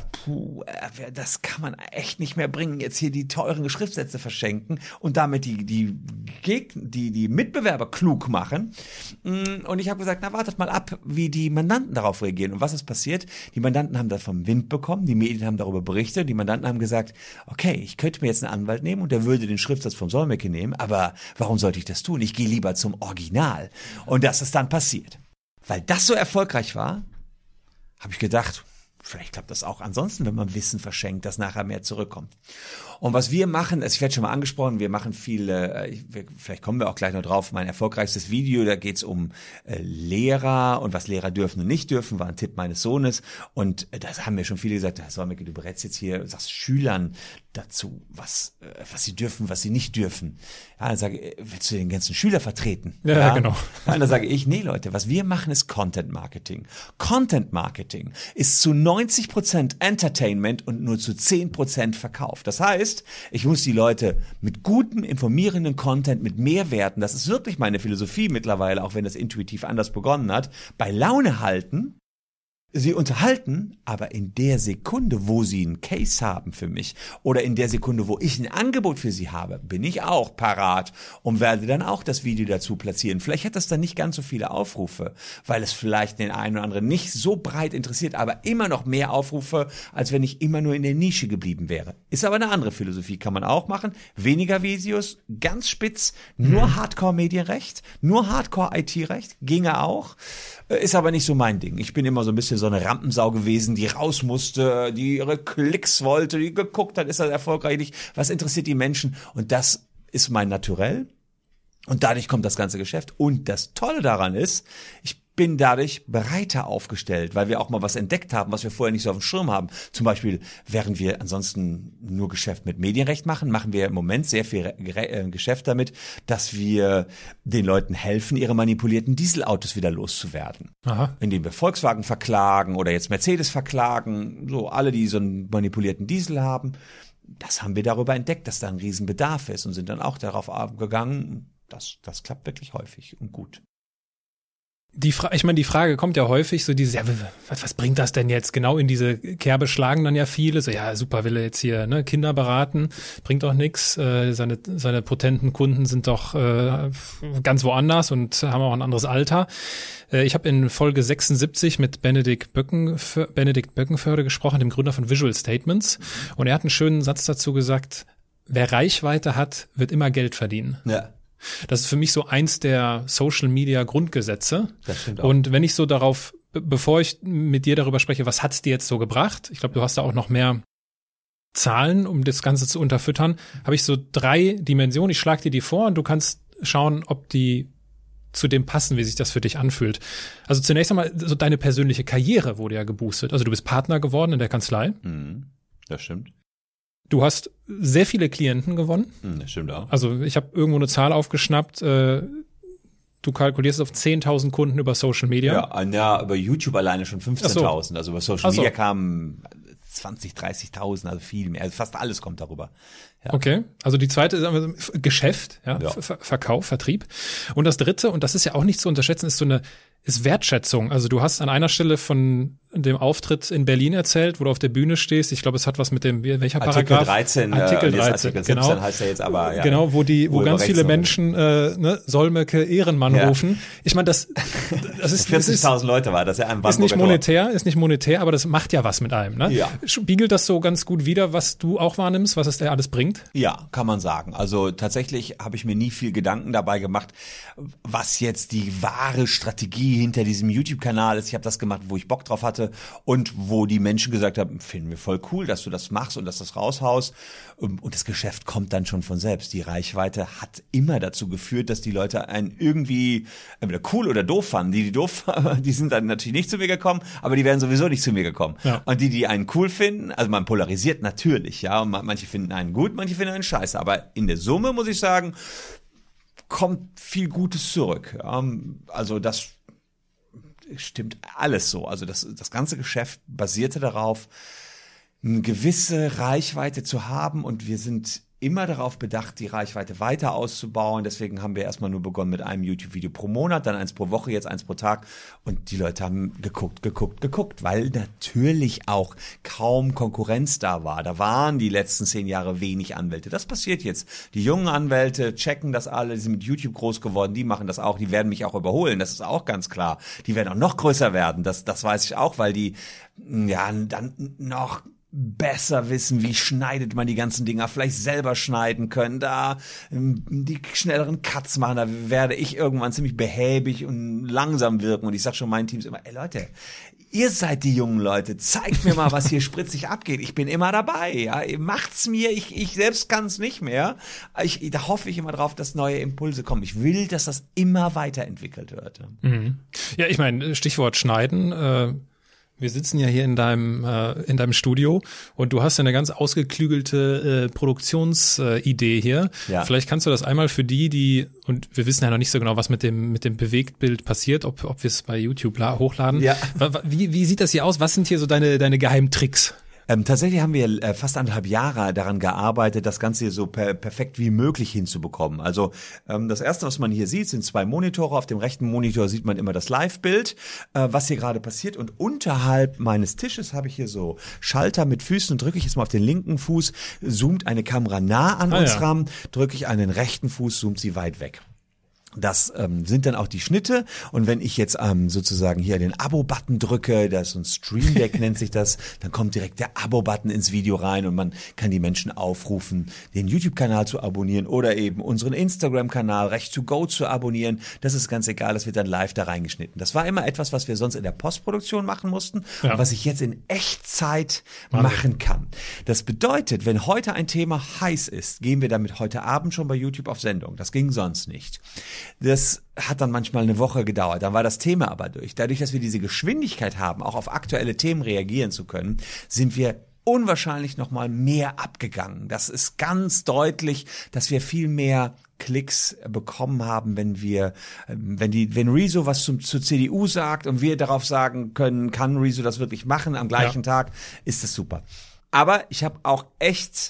das kann man echt nicht mehr bringen, jetzt hier die teuren Schriftsätze verschenken und damit die Mitbewerber klug machen. Und ich habe gesagt, na, wartet mal ab, wie die Mandanten darauf reagieren. Und was ist passiert? Die Mandanten haben davon Wind bekommen, die Medien haben darüber berichtet, die Mandanten haben gesagt, okay, ich könnte mir jetzt einen Anwalt nehmen und der würde den Schriftsatz vom Solmecke nehmen, aber warum sollte ich das tun? Ich gehe lieber zum Original. Und das ist dann passiert. Weil das so erfolgreich war, habe ich gedacht, vielleicht klappt das auch ansonsten, wenn man Wissen verschenkt, dass nachher mehr zurückkommt. Und was wir machen, also ich werde schon mal angesprochen, wir machen viele, vielleicht kommen wir auch gleich noch drauf, mein erfolgreichstes Video, da geht's um Lehrer und was Lehrer dürfen und nicht dürfen, war ein Tipp meines Sohnes. Und das haben mir schon viele gesagt, Herr Solmecke, du berätst jetzt hier, sagst Schülern dazu, was sie dürfen, was sie nicht dürfen. Ja, dann sage ich, willst du den ganzen Schüler vertreten? Ja, genau. Ja, und dann sage ich, nee Leute, was wir machen ist Content Marketing. Content Marketing ist zu 90% Entertainment und nur zu 10% Verkauf. Das heißt, ich muss die Leute mit gutem, informierenden Content, mit Mehrwerten, das ist wirklich meine Philosophie mittlerweile, auch wenn das intuitiv anders begonnen hat, bei Laune halten, sie unterhalten, aber in der Sekunde, wo sie einen Case haben für mich oder in der Sekunde, wo ich ein Angebot für sie habe, bin ich auch parat und werde dann auch das Video dazu platzieren. Vielleicht hat das dann nicht ganz so viele Aufrufe, weil es vielleicht den einen oder anderen nicht so breit interessiert, aber immer noch mehr Aufrufe, als wenn ich immer nur in der Nische geblieben wäre. Ist aber eine andere Philosophie, kann man auch machen. Weniger Videos, ganz spitz, nur Hardcore-Medienrecht, nur Hardcore-IT-Recht, ginge auch. Ist aber nicht so mein Ding. Ich bin immer so ein bisschen so eine Rampensau gewesen, die raus musste, die ihre Klicks wollte, die geguckt hat, ist das erfolgreich nicht, was interessiert die Menschen? Und das ist mein Naturell. Und dadurch kommt das ganze Geschäft. Und das Tolle daran ist, ich bin dadurch breiter aufgestellt, weil wir auch mal was entdeckt haben, was wir vorher nicht so auf dem Schirm haben. Zum Beispiel, während wir ansonsten nur Geschäft mit Medienrecht machen, machen wir im Moment sehr viel Geschäft damit, dass wir den Leuten helfen, ihre manipulierten Dieselautos wieder loszuwerden. Aha. Indem wir Volkswagen verklagen oder jetzt Mercedes verklagen, so alle, die so einen manipulierten Diesel haben. Das haben wir darüber entdeckt, dass da ein Riesenbedarf ist und sind dann auch darauf gegangen. Das klappt wirklich häufig und gut. Die Frage kommt ja häufig, so dieses, ja, was bringt das denn jetzt? Genau in diese Kerbe schlagen dann ja viele, so, ja, super, will er jetzt hier Kinder beraten, bringt doch nix, seine potenten Kunden sind doch ganz woanders und haben auch ein anderes Alter. Ich habe in Folge 76 mit Benedikt Böckenförde gesprochen, dem Gründer von Visual Statements, und er hat einen schönen Satz dazu gesagt, wer Reichweite hat, wird immer Geld verdienen. Ja. Das ist für mich so eins der Social-Media-Grundgesetze. Das stimmt auch. Und wenn ich so darauf, bevor ich mit dir darüber spreche, was hat's dir jetzt so gebracht? Ich glaube, du hast da auch noch mehr Zahlen, um das Ganze zu unterfüttern. Habe ich so 3 Dimensionen. Ich schlage dir die vor und du kannst schauen, ob die zu dem passen, wie sich das für dich anfühlt. Also zunächst einmal, so deine persönliche Karriere wurde ja geboostet. Also du bist Partner geworden in der Kanzlei. Das stimmt. Du hast sehr viele Klienten gewonnen. Das stimmt auch. Also ich habe irgendwo eine Zahl aufgeschnappt. Du kalkulierst auf 10.000 Kunden über Social Media. Ja, über YouTube alleine schon 15.000. Also über Social Media kamen 20, 30.000, also viel mehr. Also fast alles kommt darüber. Ja. Okay, also die zweite ist Geschäft, ja. Verkauf, Vertrieb. Und das dritte, und das ist ja auch nicht zu unterschätzen, ist Wertschätzung. Also du hast an einer Stelle von dem Auftritt in Berlin erzählt, wo du auf der Bühne stehst. Ich glaube, es hat was mit dem, welcher Artikel Paragraph? 13, Artikel 13, Artikel 17 genau. Heißt er jetzt aber, ja. Genau, wo ganz viele Menschen Solmecke Ehrenmann rufen. Ich meine, das ist 40.000 Leute war das ja ein ist nicht monetär, aber das macht ja was mit einem, ne? Ja. Spiegelt das so ganz gut wider, was du auch wahrnimmst, was es dir alles bringt? Ja, kann man sagen. Also tatsächlich habe ich mir nie viel Gedanken dabei gemacht, was jetzt die wahre Strategie hinter diesem YouTube-Kanal ist. Ich habe das gemacht, wo ich Bock drauf hatte. hatte und wo die Menschen gesagt haben, finden wir voll cool, dass du das machst und dass das raushaust. Und das Geschäft kommt dann schon von selbst. Die Reichweite hat immer dazu geführt, dass die Leute einen irgendwie entweder cool oder doof fanden. Die sind dann natürlich nicht zu mir gekommen, aber die wären sowieso nicht zu mir gekommen. Ja. Und die einen cool finden, also man polarisiert natürlich, ja, und manche finden einen gut, manche finden einen scheiße. Aber in der Summe muss ich sagen, kommt viel Gutes zurück. Also das stimmt alles so. Also das ganze Geschäft basierte darauf, eine gewisse Reichweite zu haben und wir sind immer darauf bedacht, die Reichweite weiter auszubauen. Deswegen haben wir erstmal nur begonnen mit einem YouTube-Video pro Monat, dann 1 pro Woche, jetzt 1 pro Tag. Und die Leute haben geguckt, weil natürlich auch kaum Konkurrenz da war. Da waren die letzten 10 Jahre wenig Anwälte. Das passiert jetzt. Die jungen Anwälte checken das alle, die sind mit YouTube groß geworden, die machen das auch, die werden mich auch überholen, das ist auch ganz klar. Die werden auch noch größer werden, das weiß ich auch, weil die ja dann noch besser wissen, wie schneidet man die ganzen Dinger, vielleicht selber schneiden können, da die schnelleren Cuts machen, da werde ich irgendwann ziemlich behäbig und langsam wirken und ich sag schon meinen Teams immer, ey Leute, ihr seid die jungen Leute, zeigt mir mal, was hier spritzig abgeht, ich bin immer dabei, ja, macht's mir, ich selbst kann's nicht mehr, da hoffe ich immer drauf, dass neue Impulse kommen, ich will, dass das immer weiterentwickelt wird. Ja, ich meine, Stichwort Schneiden, wir sitzen ja hier in deinem Studio und du hast ja eine ganz ausgeklügelte Produktionsidee hier. Ja. Vielleicht kannst du das einmal für die, und wir wissen ja noch nicht so genau, was mit dem Bewegtbild passiert, ob wir es bei YouTube hochladen. Ja. Wie sieht das hier aus? Was sind hier so deine Geheimtricks? Tatsächlich haben wir fast 1,5 Jahre daran gearbeitet, das Ganze hier so perfekt wie möglich hinzubekommen. Also das Erste, was man hier sieht, sind 2 Monitore. Auf dem rechten Monitor sieht man immer das Live-Bild, was hier gerade passiert. Und unterhalb meines Tisches habe ich hier so Schalter mit Füßen. Und drücke ich jetzt mal auf den linken Fuß, zoomt eine Kamera nah an uns ran. Drücke ich an den rechten Fuß, zoomt sie weit weg. Das sind dann auch die Schnitte und wenn ich jetzt sozusagen hier den Abo-Button drücke, das ist so ein Stream Deck nennt sich das, dann kommt direkt der Abo-Button ins Video rein und man kann die Menschen aufrufen, den YouTube-Kanal zu abonnieren oder eben unseren Instagram-Kanal Recht to Go zu abonnieren. Das ist ganz egal, das wird dann live da reingeschnitten. Das war immer etwas, was wir sonst in der Postproduktion machen mussten und was ich jetzt in Echtzeit machen kann. Das bedeutet, wenn heute ein Thema heiß ist, gehen wir damit heute Abend schon bei YouTube auf Sendung. Das ging sonst nicht. Das hat dann manchmal eine Woche gedauert, dann war das Thema aber durch. Dadurch, dass wir diese Geschwindigkeit haben, auch auf aktuelle Themen reagieren zu können, sind wir unwahrscheinlich noch mal mehr abgegangen. Das ist ganz deutlich, dass wir viel mehr Klicks bekommen haben, wenn Rezo was zur CDU sagt und wir darauf sagen können, kann Rezo das wirklich machen am gleichen Tag, ist das super. Aber ich habe auch echt,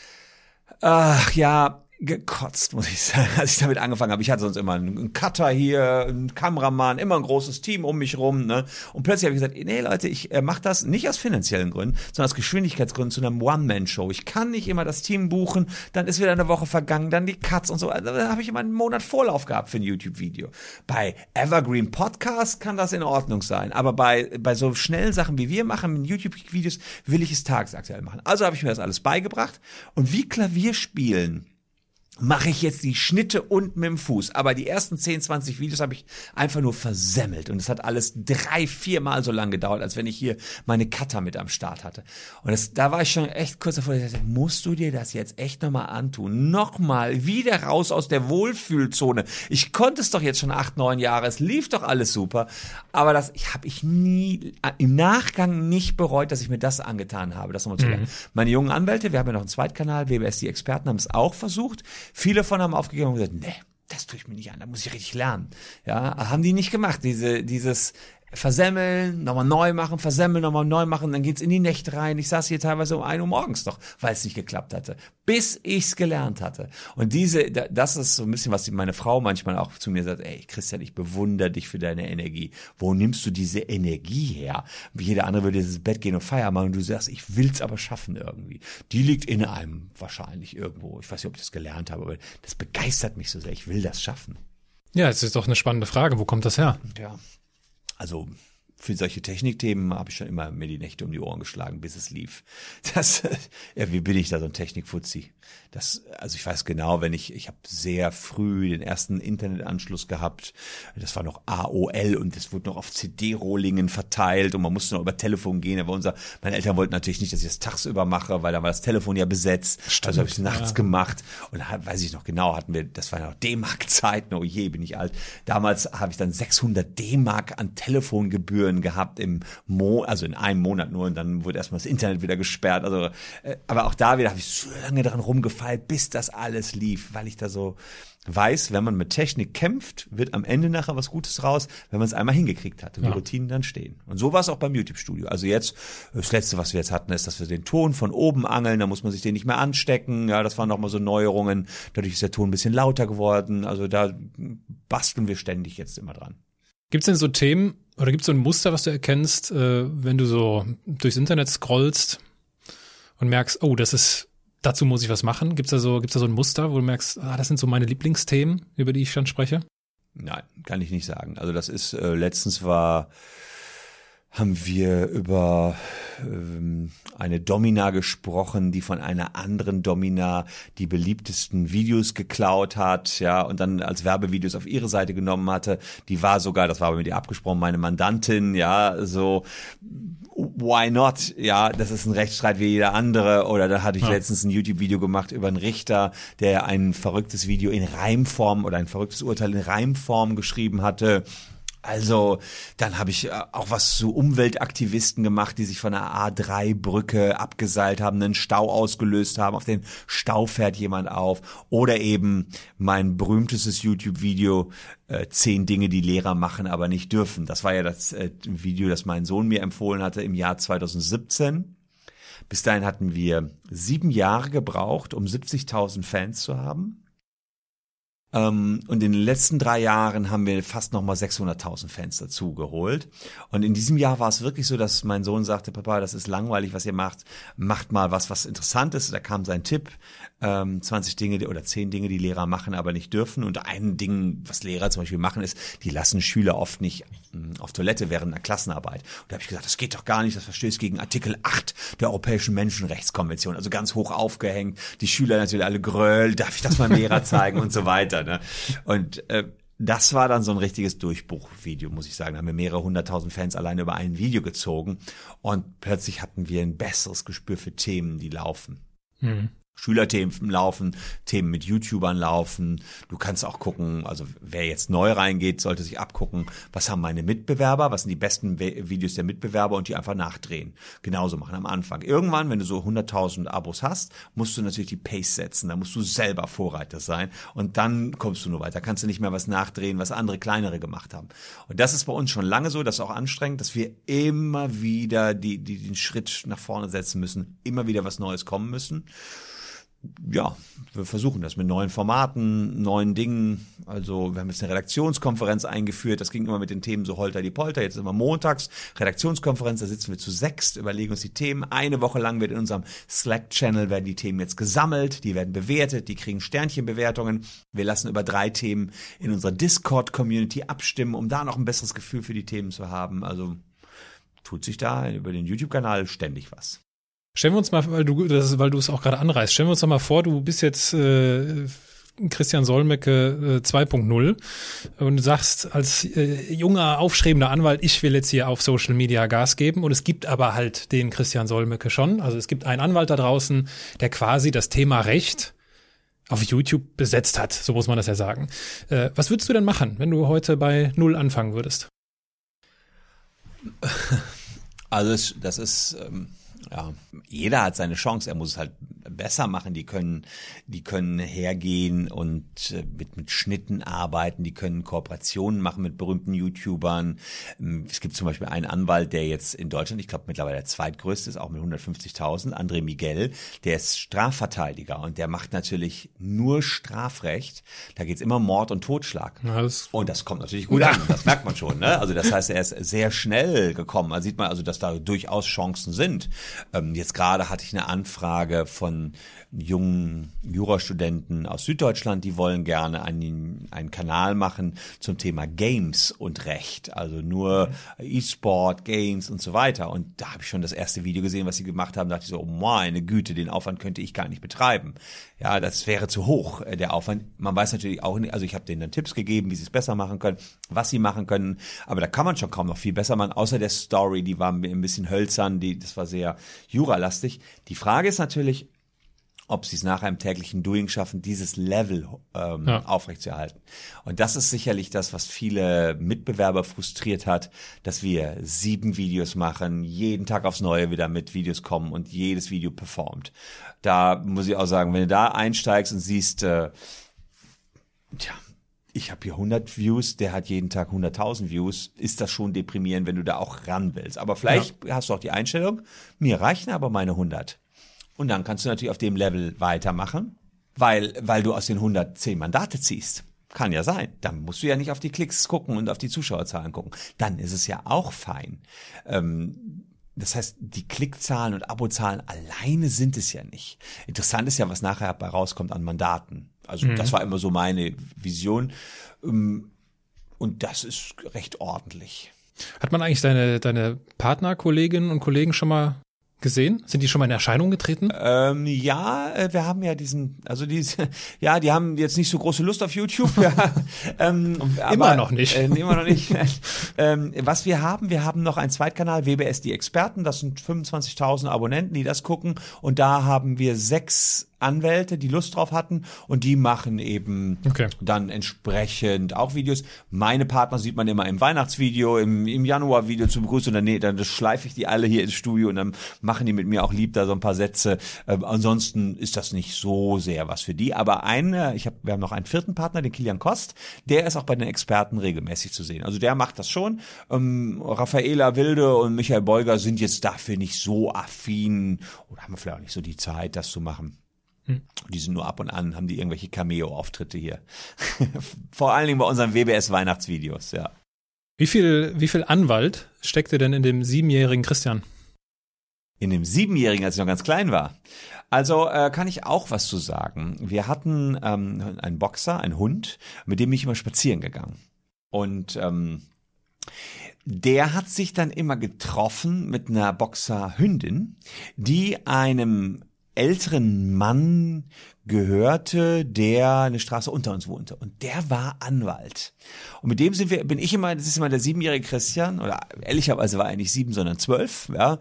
gekotzt, muss ich sagen, als ich damit angefangen habe. Ich hatte sonst immer einen Cutter hier, einen Kameramann, immer ein großes Team um mich rum, ne? Und plötzlich habe ich gesagt, nee Leute, ich mache das nicht aus finanziellen Gründen, sondern aus Geschwindigkeitsgründen zu einer One-Man-Show. Ich kann nicht immer das Team buchen, dann ist wieder eine Woche vergangen, dann die Cuts und so. Also, da habe ich immer einen Monat Vorlauf gehabt für ein YouTube-Video. Bei Evergreen Podcast kann das in Ordnung sein, aber bei so schnellen Sachen, wie wir machen, mit YouTube-Videos, will ich es tagesaktuell machen. Also habe ich mir das alles beigebracht und wie Klavier spielen mache ich jetzt die Schnitte unten mit dem Fuß. Aber die ersten 10, 20 Videos habe ich einfach nur versemmelt. Und es hat alles 3-4 Mal so lang gedauert, als wenn ich hier meine Cutter mit am Start hatte. Und da war ich schon echt kurz davor, dass ich dachte, musst du dir das jetzt echt nochmal antun? Nochmal wieder raus aus der Wohlfühlzone. Ich konnte es doch jetzt schon 8, 9 Jahre. Es lief doch alles super. Aber das habe ich nie, im Nachgang nicht bereut, dass ich mir das angetan habe. Das nochmal zu lernen. Meine jungen Anwälte, wir haben ja noch einen Zweitkanal, WBS die Experten, haben es auch versucht. Viele von haben aufgegeben und gesagt, nee, das tue ich mir nicht an, da muss ich richtig lernen. Ja, haben die nicht gemacht, dieses versemmeln, nochmal neu machen, versemmeln, nochmal neu machen, dann geht's in die Nächte rein. Ich saß hier teilweise um 1 Uhr morgens noch, weil es nicht geklappt hatte, bis ich's gelernt hatte. Und das ist so ein bisschen, was meine Frau manchmal auch zu mir sagt, ey Christian, ich bewundere dich für deine Energie. Wo nimmst du diese Energie her? Wie jeder andere würde ins Bett gehen und Feier machen und du sagst, ich will's aber schaffen irgendwie. Die liegt in einem wahrscheinlich irgendwo. Ich weiß nicht, ob ich das gelernt habe, aber das begeistert mich so sehr. Ich will das schaffen. Ja, es ist doch eine spannende Frage. Wo kommt das her? Ja. Also für solche Technikthemen habe ich schon immer mir die Nächte um die Ohren geschlagen, bis es lief. Wie bin ich da so ein Technikfuzzi? Also ich weiß genau, ich habe sehr früh den ersten Internetanschluss gehabt. Das war noch AOL und das wurde noch auf CD-Rohlingen verteilt und man musste noch über Telefon gehen. Aber meine Eltern wollten natürlich nicht, dass ich das tagsüber mache, weil da war das Telefon ja besetzt. Stimmt, also habe ich es nachts gemacht und da weiß ich noch genau, das war noch D-Mark-Zeiten, oh je, bin ich alt. Damals habe ich dann 600 D-Mark an Telefongebühren gehabt also in einem Monat nur und dann wurde erstmal das Internet wieder gesperrt. Also, aber auch da wieder habe ich so lange dran rumgefeilt, bis das alles lief, weil ich da so weiß, wenn man mit Technik kämpft, wird am Ende nachher was Gutes raus, wenn man es einmal hingekriegt hat und die Routinen dann stehen. Und so war es auch beim YouTube-Studio. Also jetzt, das Letzte, was wir jetzt hatten, ist, dass wir den Ton von oben angeln, da muss man sich den nicht mehr anstecken. Ja, das waren nochmal so Neuerungen. Dadurch ist der Ton ein bisschen lauter geworden. Also da basteln wir ständig jetzt immer dran. Gibt es denn so Themen oder gibt es so ein Muster, was du erkennst, wenn du so durchs Internet scrollst und merkst, oh, dazu muss ich was machen? Gibt's da so ein Muster, wo du merkst, das sind so meine Lieblingsthemen, über die ich dann spreche? Nein, kann ich nicht sagen. Also das ist, letztens haben wir über eine Domina gesprochen, die von einer anderen Domina die beliebtesten Videos geklaut hat, ja, und dann als Werbevideos auf ihre Seite genommen hatte. Das war aber mit ihr abgesprochen, meine Mandantin, ja, so, why not? Ja, das ist ein Rechtsstreit wie jeder andere. Oder da hatte ich letztens ein YouTube-Video gemacht über einen Richter, der ein verrücktes Video in Reimform oder ein verrücktes Urteil in Reimform geschrieben hatte. Also, dann habe ich auch was zu Umweltaktivisten gemacht, die sich von der A3-Brücke abgeseilt haben, einen Stau ausgelöst haben, auf den Stau fährt jemand auf. Oder eben mein berühmtestes YouTube-Video, 10 Dinge, die Lehrer machen, aber nicht dürfen. Das war ja das Video, das mein Sohn mir empfohlen hatte im Jahr 2017. Bis dahin hatten wir 7 Jahre gebraucht, um 70.000 Fans zu haben. Und in den letzten 3 Jahren haben wir fast nochmal 600.000 Fans dazu geholt. Und in diesem Jahr war es wirklich so, dass mein Sohn sagte, Papa, das ist langweilig, was ihr macht. Macht mal was interessant ist. Da kam sein Tipp, 20 Dinge oder 10 Dinge, die Lehrer machen, aber nicht dürfen. Und ein Ding, was Lehrer zum Beispiel machen, ist, die lassen Schüler oft nicht auf Toilette während einer Klassenarbeit. Und da habe ich gesagt, das geht doch gar nicht, das verstößt gegen Artikel 8 der Europäischen Menschenrechtskonvention. Also ganz hoch aufgehängt. Die Schüler natürlich alle gröll, darf ich das meinem Lehrer zeigen und so weiter. Ne? Und das war dann so ein richtiges Durchbruchvideo, muss ich sagen. Da haben wir mehrere 100.000 Fans alleine über ein Video gezogen und plötzlich hatten wir ein besseres Gespür für Themen, die laufen. Mhm. Schülerthemen laufen, Themen mit YouTubern laufen. Du kannst auch gucken, also wer jetzt neu reingeht, sollte sich abgucken, was haben meine Mitbewerber, was sind die besten Videos der Mitbewerber und die einfach nachdrehen. Genauso machen am Anfang. Irgendwann, wenn du so 100.000 Abos hast, musst du natürlich die Pace setzen, da musst du selber Vorreiter sein und dann kommst du nur weiter. Kannst du nicht mehr was nachdrehen, was andere kleinere gemacht haben. Und das ist bei uns schon lange so, das ist auch anstrengend, dass wir immer wieder den Schritt nach vorne setzen müssen, immer wieder was Neues kommen müssen. Ja, wir versuchen das mit neuen Formaten, neuen Dingen. Also wir haben jetzt eine Redaktionskonferenz eingeführt. Das ging immer mit den Themen so holter die Polter. Jetzt ist immer montags Redaktionskonferenz. Da sitzen wir zu 6, überlegen uns die Themen. Eine Woche lang wird in unserem Slack-Channel werden die Themen jetzt gesammelt. Die werden bewertet. Die kriegen Sternchenbewertungen. Wir lassen über 3 Themen in unserer Discord-Community abstimmen, um da noch ein besseres Gefühl für die Themen zu haben. Also tut sich da über den YouTube-Kanal ständig was. Stellen wir uns mal, weil du es auch gerade anreißt, stellen wir uns doch mal vor, du bist jetzt Christian Solmecke 2.0 und du sagst als junger, aufstrebender Anwalt, ich will jetzt hier auf Social Media Gas geben und es gibt aber halt den Christian Solmecke schon. Also es gibt einen Anwalt da draußen, der quasi das Thema Recht auf YouTube besetzt hat, so muss man das ja sagen. Was würdest du denn machen, wenn du heute bei 0 anfangen würdest? Also das ist ja, jeder hat seine Chance, er muss es halt besser machen, die können hergehen und mit Schnitten arbeiten, die können Kooperationen machen mit berühmten YouTubern. Es gibt zum Beispiel einen Anwalt, der jetzt in Deutschland, ich glaube mittlerweile der zweitgrößte ist, auch mit 150.000, André Miguel, der ist Strafverteidiger und der macht natürlich nur Strafrecht, da geht's immer Mord und Totschlag. Und das kommt natürlich gut an, das merkt man schon, ne? Also das heißt, er ist sehr schnell gekommen, also sieht man also, dass da durchaus Chancen sind. Jetzt gerade hatte ich eine Anfrage von von jungen Jurastudenten aus Süddeutschland, die wollen gerne einen Kanal machen zum Thema Games und Recht, also nur E-Sport, Games und so weiter. Und da habe ich schon das erste Video gesehen, was sie gemacht haben, da dachte ich so, oh meine Güte, den Aufwand könnte ich gar nicht betreiben. Ja, das wäre zu hoch, der Aufwand. Man weiß natürlich auch nicht, also ich habe denen dann Tipps gegeben, wie sie es besser machen können, was sie machen können, aber da kann man schon kaum noch viel besser machen, außer der Story, die war ein bisschen hölzern, das war sehr juralastig. Die Frage ist natürlich, ob sie es nach einem täglichen Doing schaffen, dieses Level aufrechtzuerhalten. Und das ist sicherlich das, was viele Mitbewerber frustriert hat, dass wir 7 Videos machen, jeden Tag aufs Neue wieder mit Videos kommen und jedes Video performt. Da muss ich auch sagen, wenn du da einsteigst und siehst, ich habe hier 100 Views, der hat jeden Tag 100.000 Views, ist das schon deprimierend, wenn du da auch ran willst. Aber vielleicht hast du auch die Einstellung, mir reichen aber meine 100. Und dann kannst du natürlich auf dem Level weitermachen, weil du aus den 110 Mandate ziehst. Kann ja sein. Dann musst du ja nicht auf die Klicks gucken und auf die Zuschauerzahlen gucken. Dann ist es ja auch fein. Das heißt, die Klickzahlen und Abozahlen alleine sind es ja nicht. Interessant ist ja, was nachher dabei rauskommt an Mandaten. Also das war immer so meine Vision. Und das ist recht ordentlich. Hat man eigentlich deine Partnerkolleginnen und Kollegen schon mal gesehen? Sind die schon mal in Erscheinung getreten? Wir haben ja die haben jetzt nicht so große Lust auf YouTube. Immer noch nicht. Immer noch nicht. Was wir haben noch einen Zweitkanal, WBS die Experten, das sind 25.000 Abonnenten, die das gucken und da haben wir 6 Anwälte, die Lust drauf hatten und die machen eben dann entsprechend auch Videos. Meine Partner sieht man immer im Weihnachtsvideo, im Januarvideo zur Begrüßung und dann schleife ich die alle hier ins Studio und dann machen die mit mir auch lieb da so ein paar Sätze. Ansonsten ist das nicht so sehr was für die, aber wir haben noch einen 4. Partner, den Kilian Kost, der ist auch bei den Experten regelmäßig zu sehen. Also der macht das schon. Raffaela Wilde und Michael Beuger sind jetzt dafür nicht so affin oder haben vielleicht auch nicht so die Zeit, das zu machen. Die sind nur ab und an, haben die irgendwelche Cameo-Auftritte hier. Vor allen Dingen bei unseren WBS-Weihnachtsvideos, ja. Wie viel Anwalt steckte denn in dem 7-jährigen Christian? In dem 7-jährigen, als ich noch ganz klein war. Also kann ich auch was zu sagen. Wir hatten einen Boxer, einen Hund, mit dem bin ich immer spazieren gegangen. Und der hat sich dann immer getroffen mit einer Boxerhündin, die einem älteren Mann gehörte, der eine Straße unter uns wohnte. Und der war Anwalt. Und mit dem das ist immer der 7-jährige Christian, oder ehrlicherweise war er nicht 7, sondern 12, ja.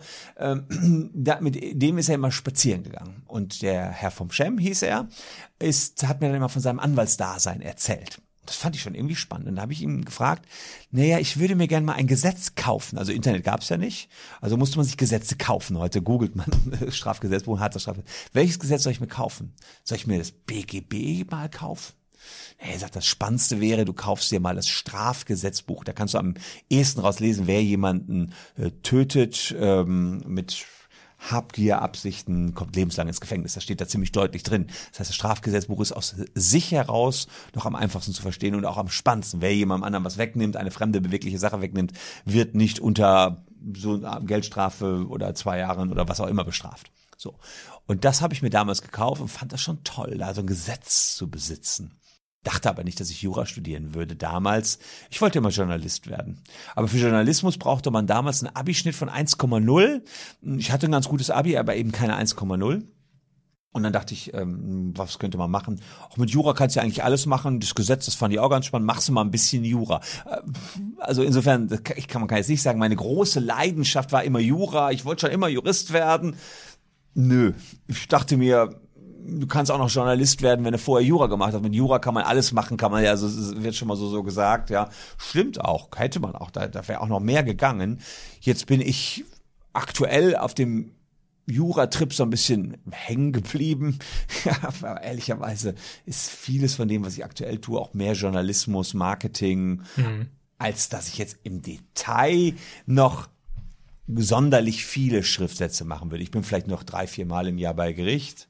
Mit dem ist er immer spazieren gegangen. Und der Herr vom Schem hieß er, hat mir dann immer von seinem Anwaltsdasein erzählt. Das fand ich schon irgendwie spannend. Und da habe ich ihn gefragt, ich würde mir gerne mal ein Gesetz kaufen. Also Internet gab es ja nicht. Also musste man sich Gesetze kaufen. Heute googelt man Strafgesetzbuch, hartes Strafgesetzbuch. Welches Gesetz soll ich mir kaufen? Soll ich mir das BGB mal kaufen? Er sagt, das Spannendste wäre, du kaufst dir mal das Strafgesetzbuch. Da kannst du am ehesten rauslesen, wer jemanden tötet mit Habgier-Absichten, kommt lebenslang ins Gefängnis. Das steht da ziemlich deutlich drin. Das heißt, das Strafgesetzbuch ist aus sich heraus noch am einfachsten zu verstehen und auch am spannendsten. Wer jemandem anderen was wegnimmt, eine fremde, bewegliche Sache wegnimmt, wird nicht unter so einer Geldstrafe oder 2 Jahren oder was auch immer bestraft. So. Und das habe ich mir damals gekauft und fand das schon toll, da so ein Gesetz zu besitzen. Dachte aber nicht, dass ich Jura studieren würde damals. Ich wollte immer Journalist werden. Aber für Journalismus brauchte man damals einen Abischnitt von 1,0. Ich hatte ein ganz gutes Abi, aber eben keine 1,0. Und dann dachte ich, was könnte man machen? Auch mit Jura kannst du ja eigentlich alles machen. Das Gesetz, das fand ich auch ganz spannend. Machst du mal ein bisschen Jura. Also insofern, man kann jetzt nicht sagen, meine große Leidenschaft war immer Jura. Ich wollte schon immer Jurist werden. Nö. Ich dachte mir, du kannst auch noch Journalist werden, wenn du vorher Jura gemacht hast. Mit Jura kann man alles machen, kann man ja, also wird schon mal so gesagt, ja. Stimmt auch, hätte man auch, da wäre auch noch mehr gegangen. Jetzt bin ich aktuell auf dem Jura-Trip so ein bisschen hängen geblieben. Ja, aber ehrlicherweise ist vieles von dem, was ich aktuell tue, auch mehr Journalismus, Marketing, als dass ich jetzt im Detail noch sonderlich viele Schriftsätze machen würde. Ich bin vielleicht noch 3-4 Mal im Jahr bei Gericht.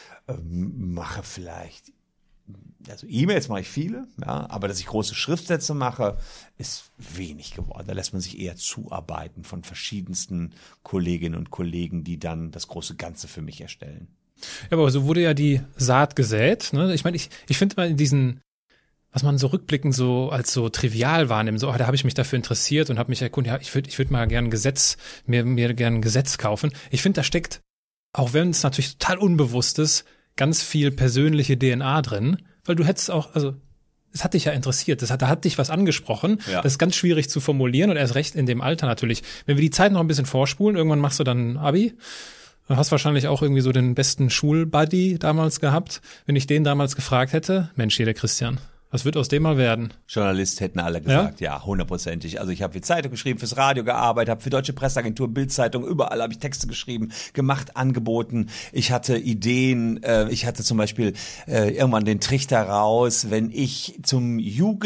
Mache vielleicht, also E-Mails mache ich viele, ja, aber dass ich große Schriftsätze mache, ist wenig geworden. Da lässt man sich eher zuarbeiten von verschiedensten Kolleginnen und Kollegen, die dann das große Ganze für mich erstellen. Ja, aber so wurde ja die Saat gesät. Ne? Ich meine, ich finde mal in diesen, was man so rückblickend so als so trivial wahrnimmt, so, da habe ich mich dafür interessiert und habe mich erkundigt, ja, ich würd mal gern mir gern ein Gesetz kaufen. Ich finde, da steckt, auch wenn es natürlich total unbewusst ist, ganz viel persönliche DNA drin, weil du hättest auch, also es hat dich ja interessiert, da hat dich was angesprochen. Ja. Das ist ganz schwierig zu formulieren und erst recht in dem Alter natürlich. Wenn wir die Zeit noch ein bisschen vorspulen, irgendwann machst du dann Abi. Du hast wahrscheinlich auch irgendwie so den besten Schulbuddy damals gehabt. Wenn ich den damals gefragt hätte, Mensch, hier der Christian, was wird aus dem mal werden? Journalist hätten alle gesagt, ja, 100%. Also ich habe für Zeitung geschrieben, fürs Radio gearbeitet, habe für Deutsche Presseagentur, Bild-Zeitung, überall habe ich Texte geschrieben, gemacht, angeboten. Ich hatte Ideen, ich hatte zum Beispiel irgendwann den Trichter raus, wenn ich zum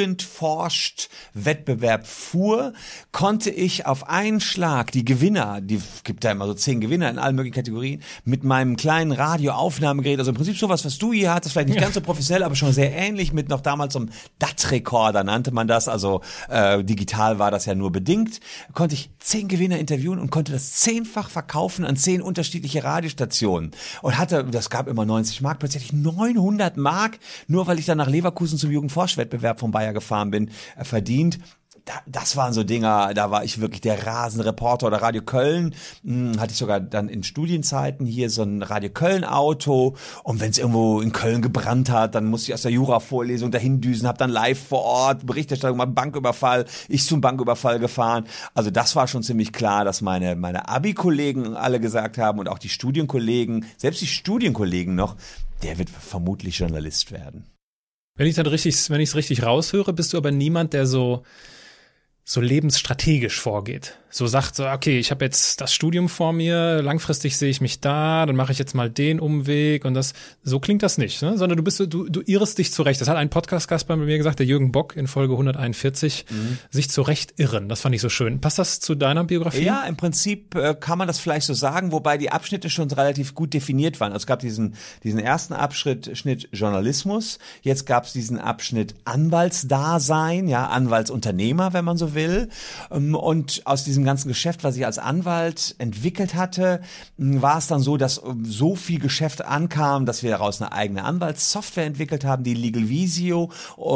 Jugendforscht-Wettbewerb fuhr, konnte ich auf einen Schlag die Gewinner, die gibt da immer so 10 Gewinner in allen möglichen Kategorien, mit meinem kleinen Radioaufnahmegerät, also im Prinzip sowas, was du hier hattest, vielleicht nicht ganz so professionell, aber schon sehr ähnlich, mit noch damals so einem DAT-Rekorder nannte man das, also digital war das ja nur bedingt, konnte ich 10 Gewinner interviewen und konnte das 10-fach verkaufen an 10 unterschiedliche Radiostationen und hatte, das gab immer 90 Mark, plötzlich 900 Mark, nur weil ich dann nach Leverkusen zum Jugendforschwettbewerb von Bayer gefahren bin, verdient. Das waren so Dinger, da war ich wirklich der rasende Reporter. Oder Radio Köln, hatte ich sogar dann in Studienzeiten hier so ein Radio Köln Auto, und wenn es irgendwo in Köln gebrannt hat, dann musste ich aus der Jura-Vorlesung dahin düsen, habe dann live vor Ort Berichterstattung, mal Banküberfall, ich zum Banküberfall gefahren. Also das war schon ziemlich klar, dass meine Abi-Kollegen alle gesagt haben und auch die Studienkollegen, selbst die Studienkollegen noch, der wird vermutlich Journalist werden. Wenn ich es richtig raushöre, bist du aber niemand, der so lebensstrategisch vorgeht. So sagt so, okay, ich habe jetzt das Studium vor mir, langfristig sehe ich mich da, dann mache ich jetzt mal den Umweg und das, so klingt das nicht, ne? Sondern du irrst dich zurecht. Das hat ein Podcast-Gast bei mir gesagt, der Jürgen Bock in Folge 141, sich zurecht irren. Das fand ich so schön. Passt das zu deiner Biografie? Ja, im Prinzip kann man das vielleicht so sagen, wobei die Abschnitte schon relativ gut definiert waren. Also es gab diesen ersten Abschnitt Journalismus, jetzt gab es diesen Abschnitt Anwaltsdasein, ja, Anwaltsunternehmer, wenn man so will. Und aus diesem ganzen Geschäft, was ich als Anwalt entwickelt hatte, war es dann so, dass so viel Geschäft ankam, dass wir daraus eine eigene Anwaltssoftware entwickelt haben, die Legal Visio,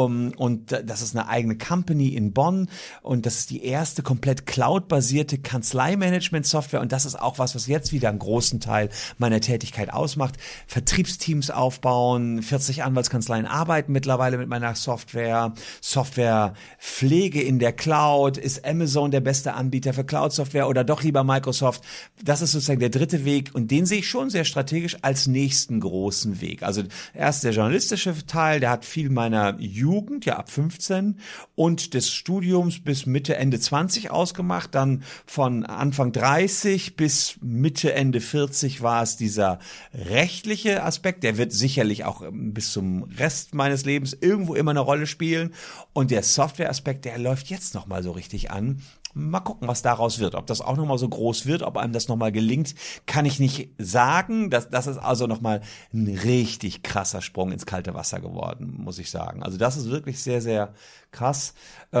und das ist eine eigene Company in Bonn, und das ist die erste komplett cloud-basierte Kanzleimanagement-Software, und das ist auch was jetzt wieder einen großen Teil meiner Tätigkeit ausmacht. Vertriebsteams aufbauen, 40 Anwaltskanzleien arbeiten mittlerweile mit meiner Software, Softwarepflege in der Cloud, ist Amazon der beste Anbieter für Cloud-Software oder doch lieber Microsoft? Das ist sozusagen der dritte Weg, und den sehe ich schon sehr strategisch als nächsten großen Weg. Also erst der journalistische Teil, der hat viel meiner Jugend, ja ab 15, und des Studiums bis Mitte, Ende 20 ausgemacht. Dann von Anfang 30 bis Mitte, Ende 40 war es dieser rechtliche Aspekt. Der wird sicherlich auch bis zum Rest meines Lebens irgendwo immer eine Rolle spielen. Und der Software-Aspekt, der läuft jetzt nochmal so richtig an. Mal gucken, was daraus wird. Ob das auch nochmal so groß wird, ob einem das nochmal gelingt, kann ich nicht sagen. Das ist also nochmal ein richtig krasser Sprung ins kalte Wasser geworden, muss ich sagen. Also das ist wirklich sehr, sehr krass.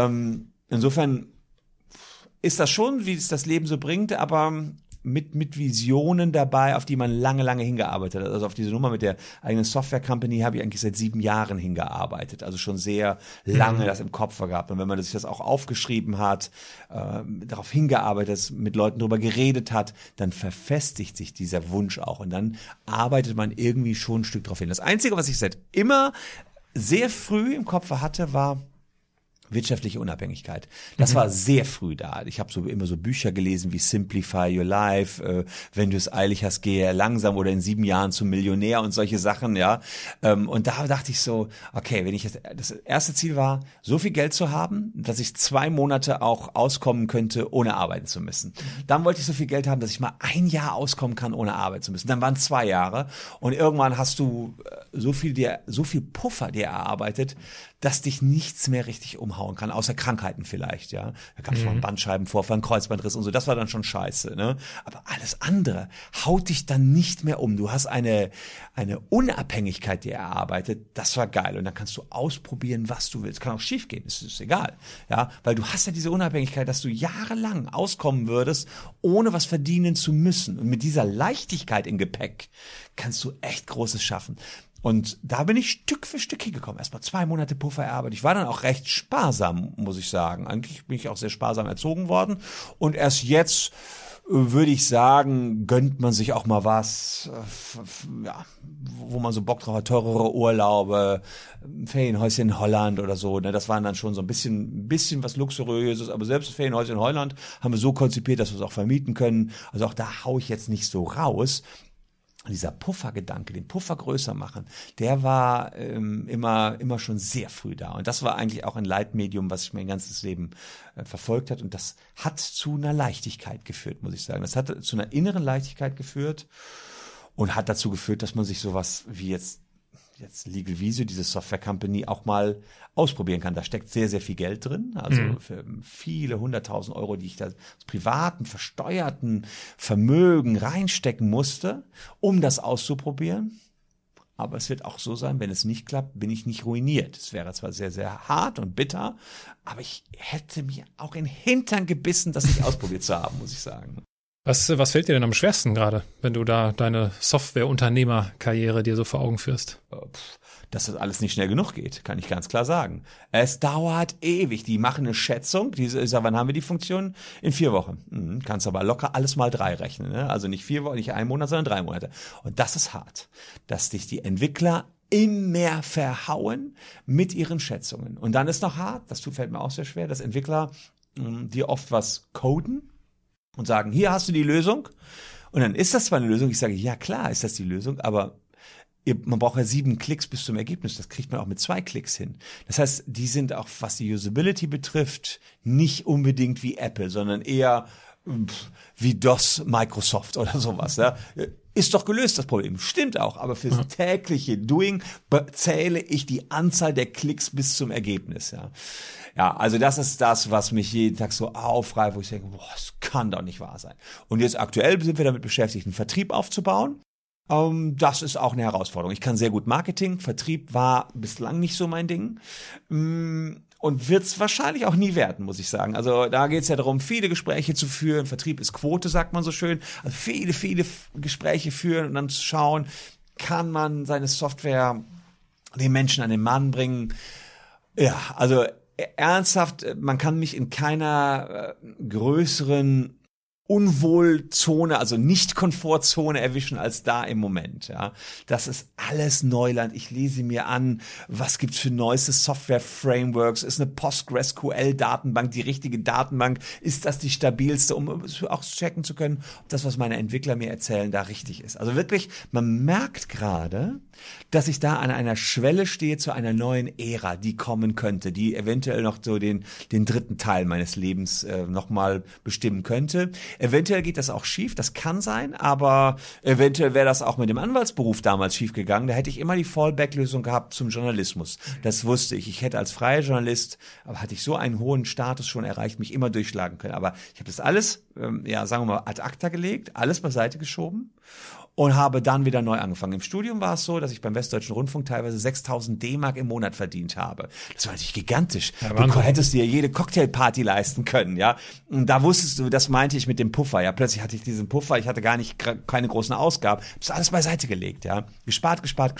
Insofern ist das schon, wie es das Leben so bringt, aber mit Visionen dabei, auf die man lange, lange hingearbeitet hat. Also auf diese Nummer mit der eigenen Software-Company habe ich eigentlich seit 7 Jahren hingearbeitet. Also schon sehr lange das im Kopf gehabt. Und wenn man sich das auch aufgeschrieben hat, darauf hingearbeitet, mit Leuten drüber geredet hat, dann verfestigt sich dieser Wunsch auch. Und dann arbeitet man irgendwie schon ein Stück drauf hin. Das Einzige, was ich seit immer sehr früh im Kopf hatte, war wirtschaftliche Unabhängigkeit. Das war sehr früh da. Ich habe immer so Bücher gelesen wie Simplify Your Life, wenn du es eilig hast, gehe langsam, oder in 7 Jahren zum Millionär und solche Sachen, ja. Und da dachte ich so, okay, wenn ich das erste Ziel war, so viel Geld zu haben, dass ich 2 Monate auch auskommen könnte, ohne arbeiten zu müssen. Dann wollte ich so viel Geld haben, dass ich mal 1 Jahr auskommen kann, ohne arbeiten zu müssen. Dann waren 2 Jahre, und irgendwann hast du so viel Puffer dir erarbeitet, dass dich nichts mehr richtig umhauen kann, außer Krankheiten vielleicht, ja. Da gab es mal einen Bandscheibenvorfall, einen Kreuzbandriss und so, das war dann schon scheiße, ne? Aber alles andere haut dich dann nicht mehr um. Du hast eine Unabhängigkeit dir erarbeitet, das war geil. Und dann kannst du ausprobieren, was du willst. Kann auch schief gehen, ist egal, ja. Weil du hast ja diese Unabhängigkeit, dass du jahrelang auskommen würdest, ohne was verdienen zu müssen. Und mit dieser Leichtigkeit im Gepäck kannst du echt Großes schaffen. Und da bin ich Stück für Stück hingekommen. Erstmal 2 Monate Puffer erarbeitet. Ich war dann auch recht sparsam, muss ich sagen. Eigentlich bin ich auch sehr sparsam erzogen worden. Und erst jetzt würde ich sagen, gönnt man sich auch mal was, ja, wo man so Bock drauf hat, teurere Urlaube, Ferienhäuschen in Holland oder so. Ne? Das waren dann schon so ein bisschen was Luxuriöses. Aber selbst das Ferienhäuschen in Holland haben wir so konzipiert, dass wir es auch vermieten können. Also auch da hau ich jetzt nicht so raus. Dieser Puffergedanke, den Puffer größer machen, der war immer schon sehr früh da. Und das war eigentlich auch ein Leitmedium, was ich mein ganzes Leben verfolgt hat. Und das hat zu einer Leichtigkeit geführt, muss ich sagen. Das hat zu einer inneren Leichtigkeit geführt und hat dazu geführt, dass man sich sowas wie jetzt Legal Visio, diese Software Company, auch mal ausprobieren kann. Da steckt sehr, sehr viel Geld drin. Also für viele 100.000 Euro, die ich da aus privaten, versteuerten Vermögen reinstecken musste, um das auszuprobieren. Aber es wird auch so sein, wenn es nicht klappt, bin ich nicht ruiniert. Es wäre zwar sehr, sehr hart und bitter, aber ich hätte mir auch in den Hintern gebissen, das nicht ausprobiert zu haben, muss ich sagen. Was fällt dir denn am schwersten gerade, wenn du da deine Software-Unternehmerkarriere dir so vor Augen führst? Dass das alles nicht schnell genug geht, kann ich ganz klar sagen. Es dauert ewig. Die machen eine Schätzung. Wann haben wir die Funktion? In 4 Wochen. Kannst aber locker alles mal 3 rechnen. Ne? Also nicht 4 Wochen, nicht 1 Monat, sondern 3 Monate. Und das ist hart, dass dich die Entwickler immer verhauen mit ihren Schätzungen. Und dann ist noch hart, fällt mir auch sehr schwer, dass Entwickler dir oft was coden und sagen, hier hast du die Lösung. Und dann ist das zwar eine Lösung, ich sage, ja klar ist das die Lösung, aber man braucht ja 7 Klicks bis zum Ergebnis. Das kriegt man auch mit 2 Klicks hin. Das heißt, die sind auch, was die Usability betrifft, nicht unbedingt wie Apple, sondern eher wie DOS Microsoft oder sowas. Ja. Ist doch gelöst, das Problem. Stimmt auch, aber fürs tägliche Doing zähle ich die Anzahl der Klicks bis zum Ergebnis. Ja. Ja, also das ist das, was mich jeden Tag so aufreibt, wo ich denke, boah, das kann doch nicht wahr sein. Und jetzt aktuell sind wir damit beschäftigt, einen Vertrieb aufzubauen. Das ist auch eine Herausforderung. Ich kann sehr gut Marketing. Vertrieb war bislang nicht so mein Ding. Und wird es wahrscheinlich auch nie werden, muss ich sagen. Also da geht es ja darum, viele Gespräche zu führen. Vertrieb ist Quote, sagt man so schön. Also viele Gespräche führen und dann zu schauen, kann man seine Software den Menschen an den Mann bringen. Ja, also ernsthaft, man kann mich in keiner größeren Unwohlzone, also nicht Komfortzone erwischen als da im Moment, ja. Das ist alles Neuland. Ich lese mir an, was gibt's für neueste Software-Frameworks? Ist eine PostgreSQL-Datenbank die richtige Datenbank? Ist das die stabilste, um auch checken zu können, ob das, was meine Entwickler mir erzählen, da richtig ist? Also wirklich, man merkt gerade, dass ich da an einer Schwelle stehe zu einer neuen Ära, die kommen könnte, die eventuell noch so den 3. Teil meines Lebens nochmal bestimmen könnte. Eventuell geht das auch schief, das kann sein, aber eventuell wäre das auch mit dem Anwaltsberuf damals schief gegangen. Da hätte ich immer die Fallback-Lösung gehabt zum Journalismus. Das wusste ich. Ich hätte als freier Journalist, aber hatte ich so einen hohen Status schon erreicht, mich immer durchschlagen können. Aber ich habe das alles, sagen wir mal, ad acta gelegt, alles beiseite geschoben und habe dann wieder neu angefangen. Im Studium war es so, dass ich beim Westdeutschen Rundfunk teilweise 6.000 D-Mark im Monat verdient habe. Das war natürlich gigantisch. Ja, du hättest dir jede Cocktailparty leisten können, ja. Und da wusstest du, das meinte ich mit dem Puffer, ja. Plötzlich hatte ich diesen Puffer, ich hatte keine großen Ausgaben. Das alles beiseite gelegt, ja. Gespart.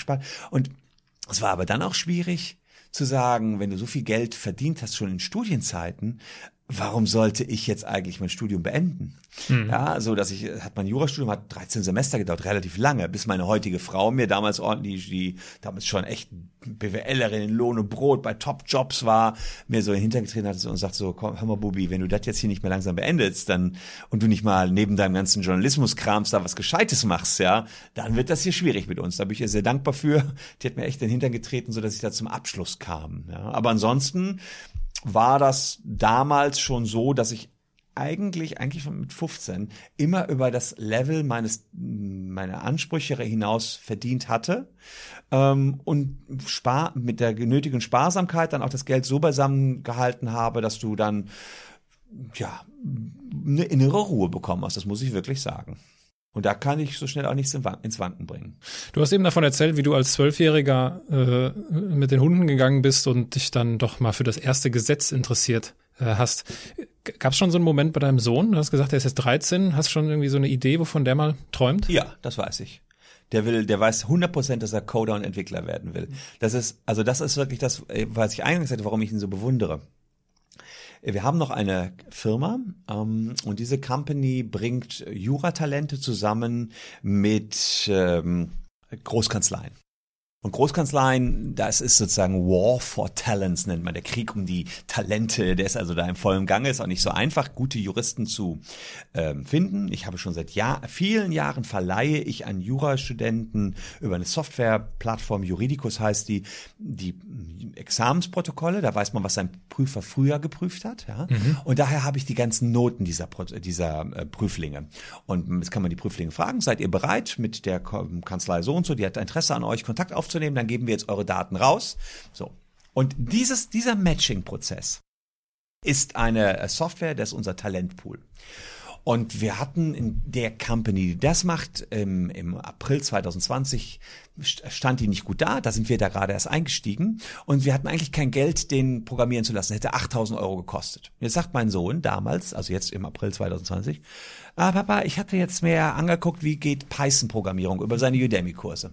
Und es war aber dann auch schwierig zu sagen, wenn du so viel Geld verdient hast schon in Studienzeiten, warum sollte ich jetzt eigentlich mein Studium beenden? Ja, so dass mein Jurastudium hat 13 Semester gedauert, relativ lange, bis meine heutige Frau mir damals ordentlich, die damals schon echt BWLerin in Lohn und Brot bei Top-Jobs war, mir so hintergetreten hat und sagt so, komm, hör mal Bubi, wenn du das jetzt hier nicht mehr langsam beendest, dann, und du nicht mal neben deinem ganzen Journalismuskrams da was Gescheites machst, ja, dann wird das hier schwierig mit uns. Da bin ich ihr sehr dankbar für. Die hat mir echt den Hintern getreten, so dass ich da zum Abschluss kam, ja. Aber ansonsten war das damals schon so, dass ich eigentlich mit 15 immer über das Level meines meine Ansprüche hinaus verdient hatte und mit der nötigen Sparsamkeit dann auch das Geld so beisammen gehalten habe, dass du dann eine innere Ruhe bekommen hast. Das muss ich wirklich sagen. Und da kann ich so schnell auch nichts ins Wanken bringen. Du hast eben davon erzählt, wie du als 12-Jähriger mit den Hunden gegangen bist und dich dann doch mal für das erste Gesetz interessiert hast. Gab es schon so einen Moment bei deinem Sohn? Du hast gesagt, er ist jetzt 13. Hast du schon irgendwie so eine Idee, wovon der mal träumt? Ja, das weiß ich. Der weiß 100%, dass er Coder und Entwickler werden will. Das ist wirklich das, was ich eingangs sagte, warum ich ihn so bewundere. Wir haben noch eine Firma und diese Company bringt Juratalente zusammen mit Großkanzleien. Und Großkanzleien, das ist sozusagen War for Talents, nennt man, der Krieg um die Talente, der ist also da im vollen Gange, ist auch nicht so einfach, gute Juristen zu finden. Ich habe schon seit vielen Jahren verleihe ich an Jurastudenten über eine Softwareplattform, Juridicus heißt die Examensprotokolle, da weiß man, was sein Prüfer früher geprüft hat, ja. Und daher habe ich die ganzen Noten dieser Prüflinge. Und jetzt kann man die Prüflinge fragen, seid ihr bereit mit der Kanzlei so und so, die hat Interesse an euch, Kontakt aufzunehmen, dann geben wir jetzt eure Daten raus. So. Und dieser Matching-Prozess ist eine Software, das ist unser Talentpool. Und wir hatten in der Company, die das macht, im April 2020 stand die nicht gut da sind wir da gerade erst eingestiegen und wir hatten eigentlich kein Geld, den programmieren zu lassen, hätte 8.000 Euro gekostet. Jetzt sagt mein Sohn damals, also jetzt im April 2020, Papa, ich hatte jetzt mehr angeguckt, wie geht Python-Programmierung über seine Udemy-Kurse.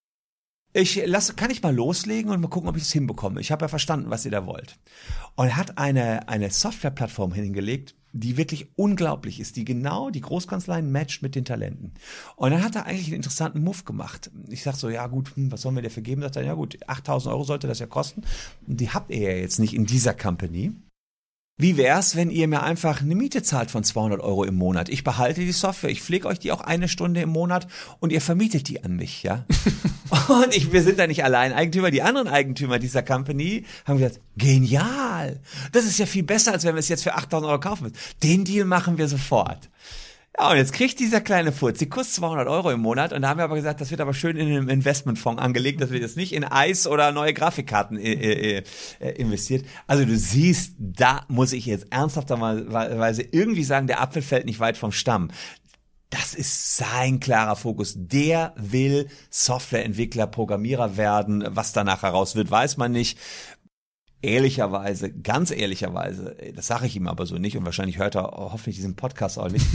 Kann ich mal loslegen und mal gucken, ob ich es hinbekomme. Ich habe ja verstanden, was ihr da wollt. Und er hat eine Softwareplattform hingelegt, die wirklich unglaublich ist, die genau die Großkanzleien matcht mit den Talenten. Und dann hat er eigentlich einen interessanten Move gemacht. Ich sag so, ja gut, was sollen wir dafür geben? Sagt er, ja gut, 8.000 Euro sollte das ja kosten. Und die habt ihr ja jetzt nicht in dieser Company. Wie wär's, wenn ihr mir einfach eine Miete zahlt von 200 Euro im Monat? Ich behalte die Software, ich pflege euch die auch 1 Stunde im Monat und ihr vermietet die an mich, ja? Und wir sind da nicht allein Eigentümer, die anderen Eigentümer dieser Company haben gesagt, genial! Das ist ja viel besser, als wenn wir es jetzt für 8.000 Euro kaufen müssen. Den Deal machen wir sofort. Ja, und jetzt kriegt dieser kleine Furz, die kostet 200 Euro im Monat und da haben wir aber gesagt, das wird aber schön in einen Investmentfonds angelegt, das wird jetzt nicht in Eis oder neue Grafikkarten investiert. Also du siehst, da muss ich jetzt ernsthafterweise irgendwie sagen, der Apfel fällt nicht weit vom Stamm. Das ist sein klarer Fokus. Der will Softwareentwickler, Programmierer werden. Was danach heraus wird, weiß man nicht. Ganz ehrlicherweise, das sage ich ihm aber so nicht und wahrscheinlich hört er hoffentlich diesen Podcast auch nicht.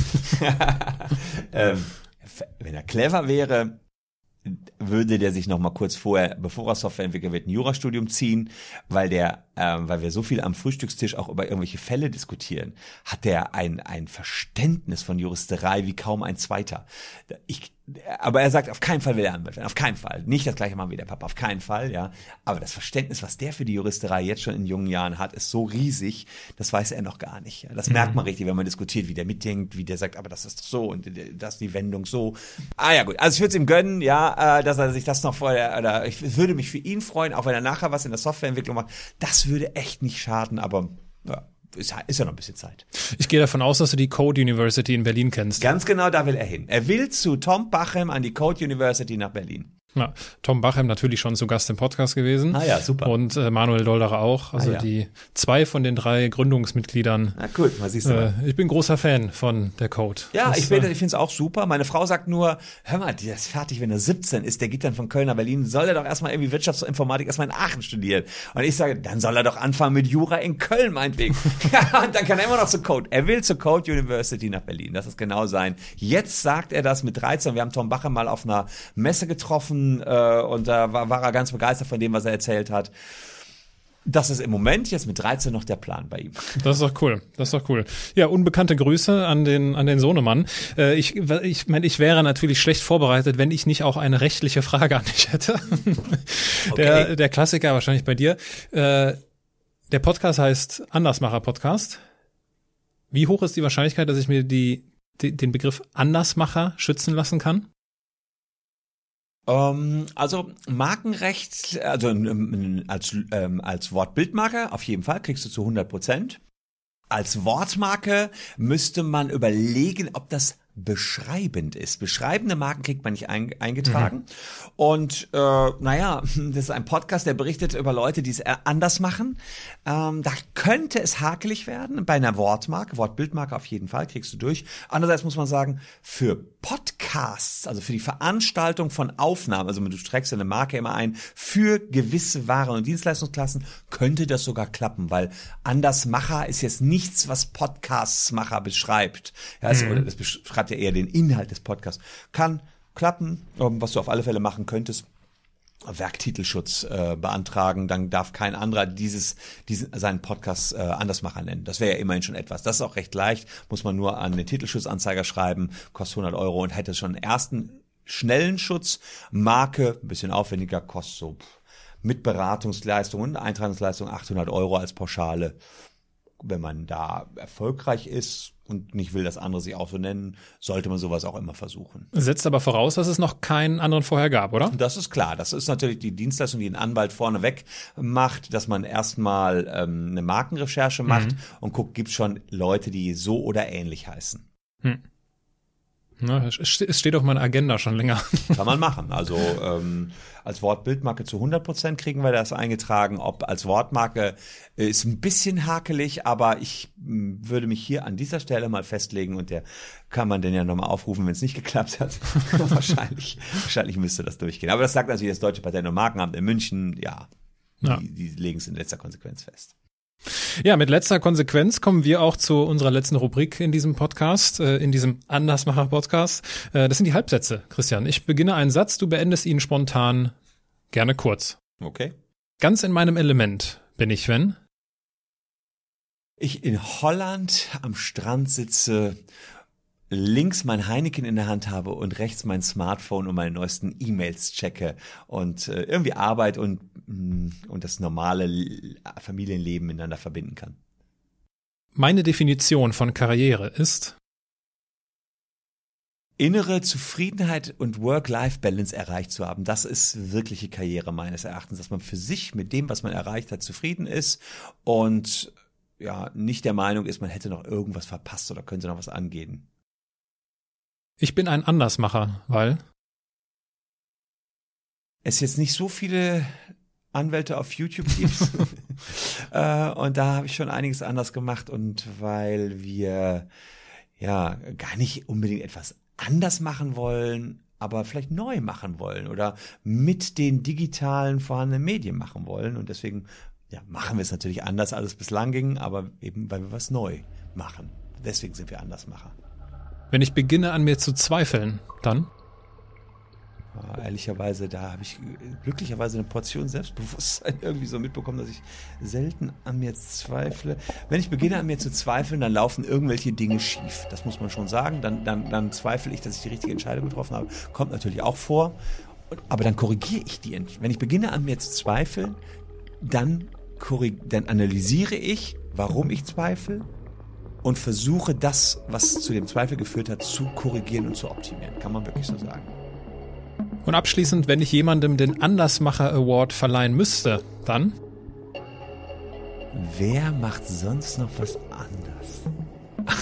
Wenn er clever wäre, würde der sich noch mal kurz vorher, bevor er Softwareentwickler wird, ein Jurastudium ziehen, weil wir so viel am Frühstückstisch auch über irgendwelche Fälle diskutieren, hat der ein Verständnis von Juristerei wie kaum ein zweiter. Aber er sagt, auf keinen Fall will er Anwalt werden, auf keinen Fall. Nicht das gleiche machen wie der Papa, auf keinen Fall, ja. Aber das Verständnis, was der für die Juristerei jetzt schon in jungen Jahren hat, ist so riesig, das weiß er noch gar nicht. Ja. Das merkt man richtig, wenn man diskutiert, wie der mitdenkt, wie der sagt, aber das ist doch so und das ist die Wendung so. Ja gut, also ich würde es ihm gönnen, ja, dass er sich das noch vorher, ich würde mich für ihn freuen, auch wenn er nachher was in der Softwareentwicklung macht. Das würde echt nicht schaden, aber ja. Ist ja noch ein bisschen Zeit. Ich gehe davon aus, dass du die Code University in Berlin kennst. Ganz genau, da will er hin. Er will zu Tom Bachem an die Code University nach Berlin. Ja, Tom Bachem natürlich schon zu Gast im Podcast gewesen. Ah ja, super. Und Manuel Dolderer auch. Also die 2 von den 3 Gründungsmitgliedern. Na gut, mal siehst du mal. Ich bin großer Fan von der Code. Ja, ich finde es auch super. Meine Frau sagt nur, hör mal, der ist fertig, wenn er 17 ist, der geht dann von Köln nach Berlin, soll er doch erstmal irgendwie Wirtschaftsinformatik erstmal in Aachen studieren. Und ich sage, dann soll er doch anfangen mit Jura in Köln, meinetwegen. Ja, und dann kann er immer noch zur Code. Er will zur Code University nach Berlin. Das ist genau sein. Jetzt sagt er das mit 13. Wir haben Tom Bachem mal auf einer Messe getroffen und da war er ganz begeistert von dem, was er erzählt hat. Das ist im Moment jetzt mit 13 noch der Plan bei ihm. Das ist doch cool. Ja, unbekannte Grüße an den Sohnemann. Ich wäre natürlich schlecht vorbereitet, wenn ich nicht auch eine rechtliche Frage an dich hätte. Okay. Der Klassiker wahrscheinlich bei dir. Der Podcast heißt Andersmacher-Podcast. Wie hoch ist die Wahrscheinlichkeit, dass ich mir den Begriff Andersmacher schützen lassen kann? Also Markenrecht, also als Wortbildmarke auf jeden Fall kriegst du zu 100%. Als Wortmarke müsste man überlegen, ob das beschreibend ist. Beschreibende Marken kriegt man nicht eingetragen. Und das ist ein Podcast, der berichtet über Leute, die es anders machen. Da könnte es hakelig werden. Bei einer Wortmarke, Wortbildmarke auf jeden Fall, kriegst du durch. Andererseits muss man sagen, für Podcasts, also für die Veranstaltung von Aufnahmen, also du trägst eine Marke immer ein, für gewisse Waren und Dienstleistungsklassen könnte das sogar klappen, weil Andersmacher ist jetzt nichts, was Podcastsmacher beschreibt. Ja, das beschreibt ja eher den Inhalt des Podcasts. Kann klappen, was du auf alle Fälle machen könntest. Werktitelschutz beantragen, dann darf kein anderer seinen Podcast Andersmacher nennen. Das wäre ja immerhin schon etwas. Das ist auch recht leicht, muss man nur an den Titelschutzanzeiger schreiben, kostet 100 € und hätte schon einen ersten schnellen Schutz. Marke, ein bisschen aufwendiger, kostet so mit Beratungsleistung und Eintragungsleistung 800 € als Pauschale. Wenn man da erfolgreich ist und nicht will, dass andere sich auch so nennen, sollte man sowas auch immer versuchen. Setzt aber voraus, dass es noch keinen anderen vorher gab, oder? Das ist klar. Das ist natürlich die Dienstleistung, die ein Anwalt vorneweg macht, dass man erstmal eine Markenrecherche macht und guckt, gibt es schon Leute, die so oder ähnlich heißen. Na, es steht auf meiner Agenda schon länger. Kann man machen. Also als Wortbildmarke zu 100% kriegen wir das eingetragen. Ob als Wortmarke ist ein bisschen hakelig, aber ich würde mich hier an dieser Stelle mal festlegen und der kann man denn ja nochmal aufrufen, wenn es nicht geklappt hat. wahrscheinlich müsste das durchgehen. Aber das sagt natürlich das Deutsche Patent- und Markenamt in München. Ja. Die legen es in letzter Konsequenz fest. Ja, mit letzter Konsequenz kommen wir auch zu unserer letzten Rubrik in diesem Podcast, in diesem Andersmacher-Podcast. Das sind die Halbsätze, Christian. Ich beginne einen Satz, du beendest ihn spontan, gerne kurz. Okay. Ganz in meinem Element bin ich, wenn ich in Holland am Strand sitze, links mein Heineken in der Hand habe und rechts mein Smartphone und meine neuesten E-Mails checke und irgendwie Arbeit und das normale Familienleben miteinander verbinden kann. Meine Definition von Karriere ist innere Zufriedenheit und Work-Life-Balance erreicht zu haben. Das ist wirkliche Karriere meines Erachtens, dass man für sich mit dem, was man erreicht hat, zufrieden ist und ja nicht der Meinung ist, man hätte noch irgendwas verpasst oder könnte noch was angehen. Ich bin ein Andersmacher, weil es jetzt nicht so viele Anwälte auf YouTube gibt. Und da habe ich schon einiges anders gemacht und weil wir ja gar nicht unbedingt etwas anders machen wollen, aber vielleicht neu machen wollen oder mit den digitalen vorhandenen Medien machen wollen und deswegen machen wir es natürlich anders, als es bislang ging, aber eben weil wir was neu machen. Deswegen sind wir Andersmacher. Wenn ich beginne an mir zu zweifeln, dann? Ehrlicherweise, da habe ich glücklicherweise eine Portion Selbstbewusstsein irgendwie so mitbekommen, dass ich selten an mir zweifle. Wenn ich beginne an mir zu zweifeln, dann laufen irgendwelche Dinge schief. Das muss man schon sagen. Dann zweifle ich, dass ich die richtige Entscheidung getroffen habe. Kommt natürlich auch vor. Aber dann korrigiere ich die. Wenn ich beginne an mir zu zweifeln, dann analysiere ich, warum ich zweifle und versuche das, was zu dem Zweifel geführt hat, zu korrigieren und zu optimieren. Kann man wirklich so sagen. Und abschließend, wenn ich jemandem den Andersmacher Award verleihen müsste, dann? Wer macht sonst noch was anders?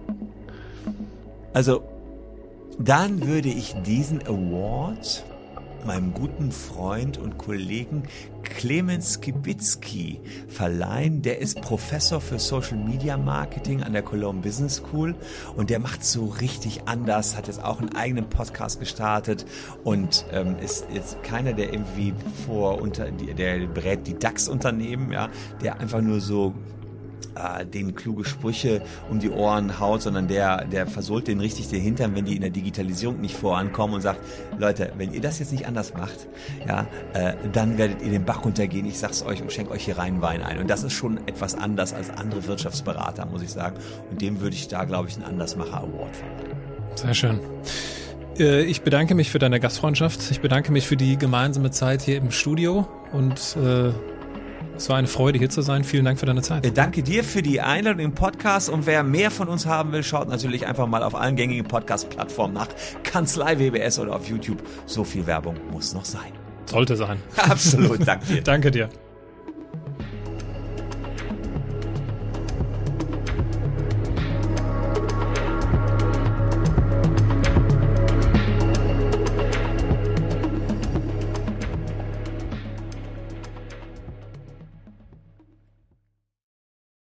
Also, dann würde ich diesen Award meinem guten Freund und Kollegen Clemens Skibitzky verleihen. Der ist Professor für Social Media Marketing an der Cologne Business School und der macht so richtig anders, hat jetzt auch einen eigenen Podcast gestartet und ist jetzt keiner, der irgendwie der berät die DAX-Unternehmen, ja, der einfach nur so denen kluge Sprüche um die Ohren haut, sondern der versohlt denen richtig den Hintern, wenn die in der Digitalisierung nicht vorankommen und sagt, Leute, wenn ihr das jetzt nicht anders macht, dann werdet ihr den Bach runtergehen, ich sag's euch und schenke euch hier rein Wein ein. Und das ist schon etwas anders als andere Wirtschaftsberater, muss ich sagen. Und dem würde ich da, glaube ich, einen Andersmacher-Award verleihen. Sehr schön. Ich bedanke mich für deine Gastfreundschaft. Ich bedanke mich für die gemeinsame Zeit hier im Studio und es war eine Freude, hier zu sein. Vielen Dank für deine Zeit. Danke dir für die Einladung im Podcast. Und wer mehr von uns haben will, schaut natürlich einfach mal auf allen gängigen Podcast-Plattformen nach. Kanzlei WBS oder auf YouTube. So viel Werbung muss noch sein. Sollte sein. Absolut, danke dir. Danke dir.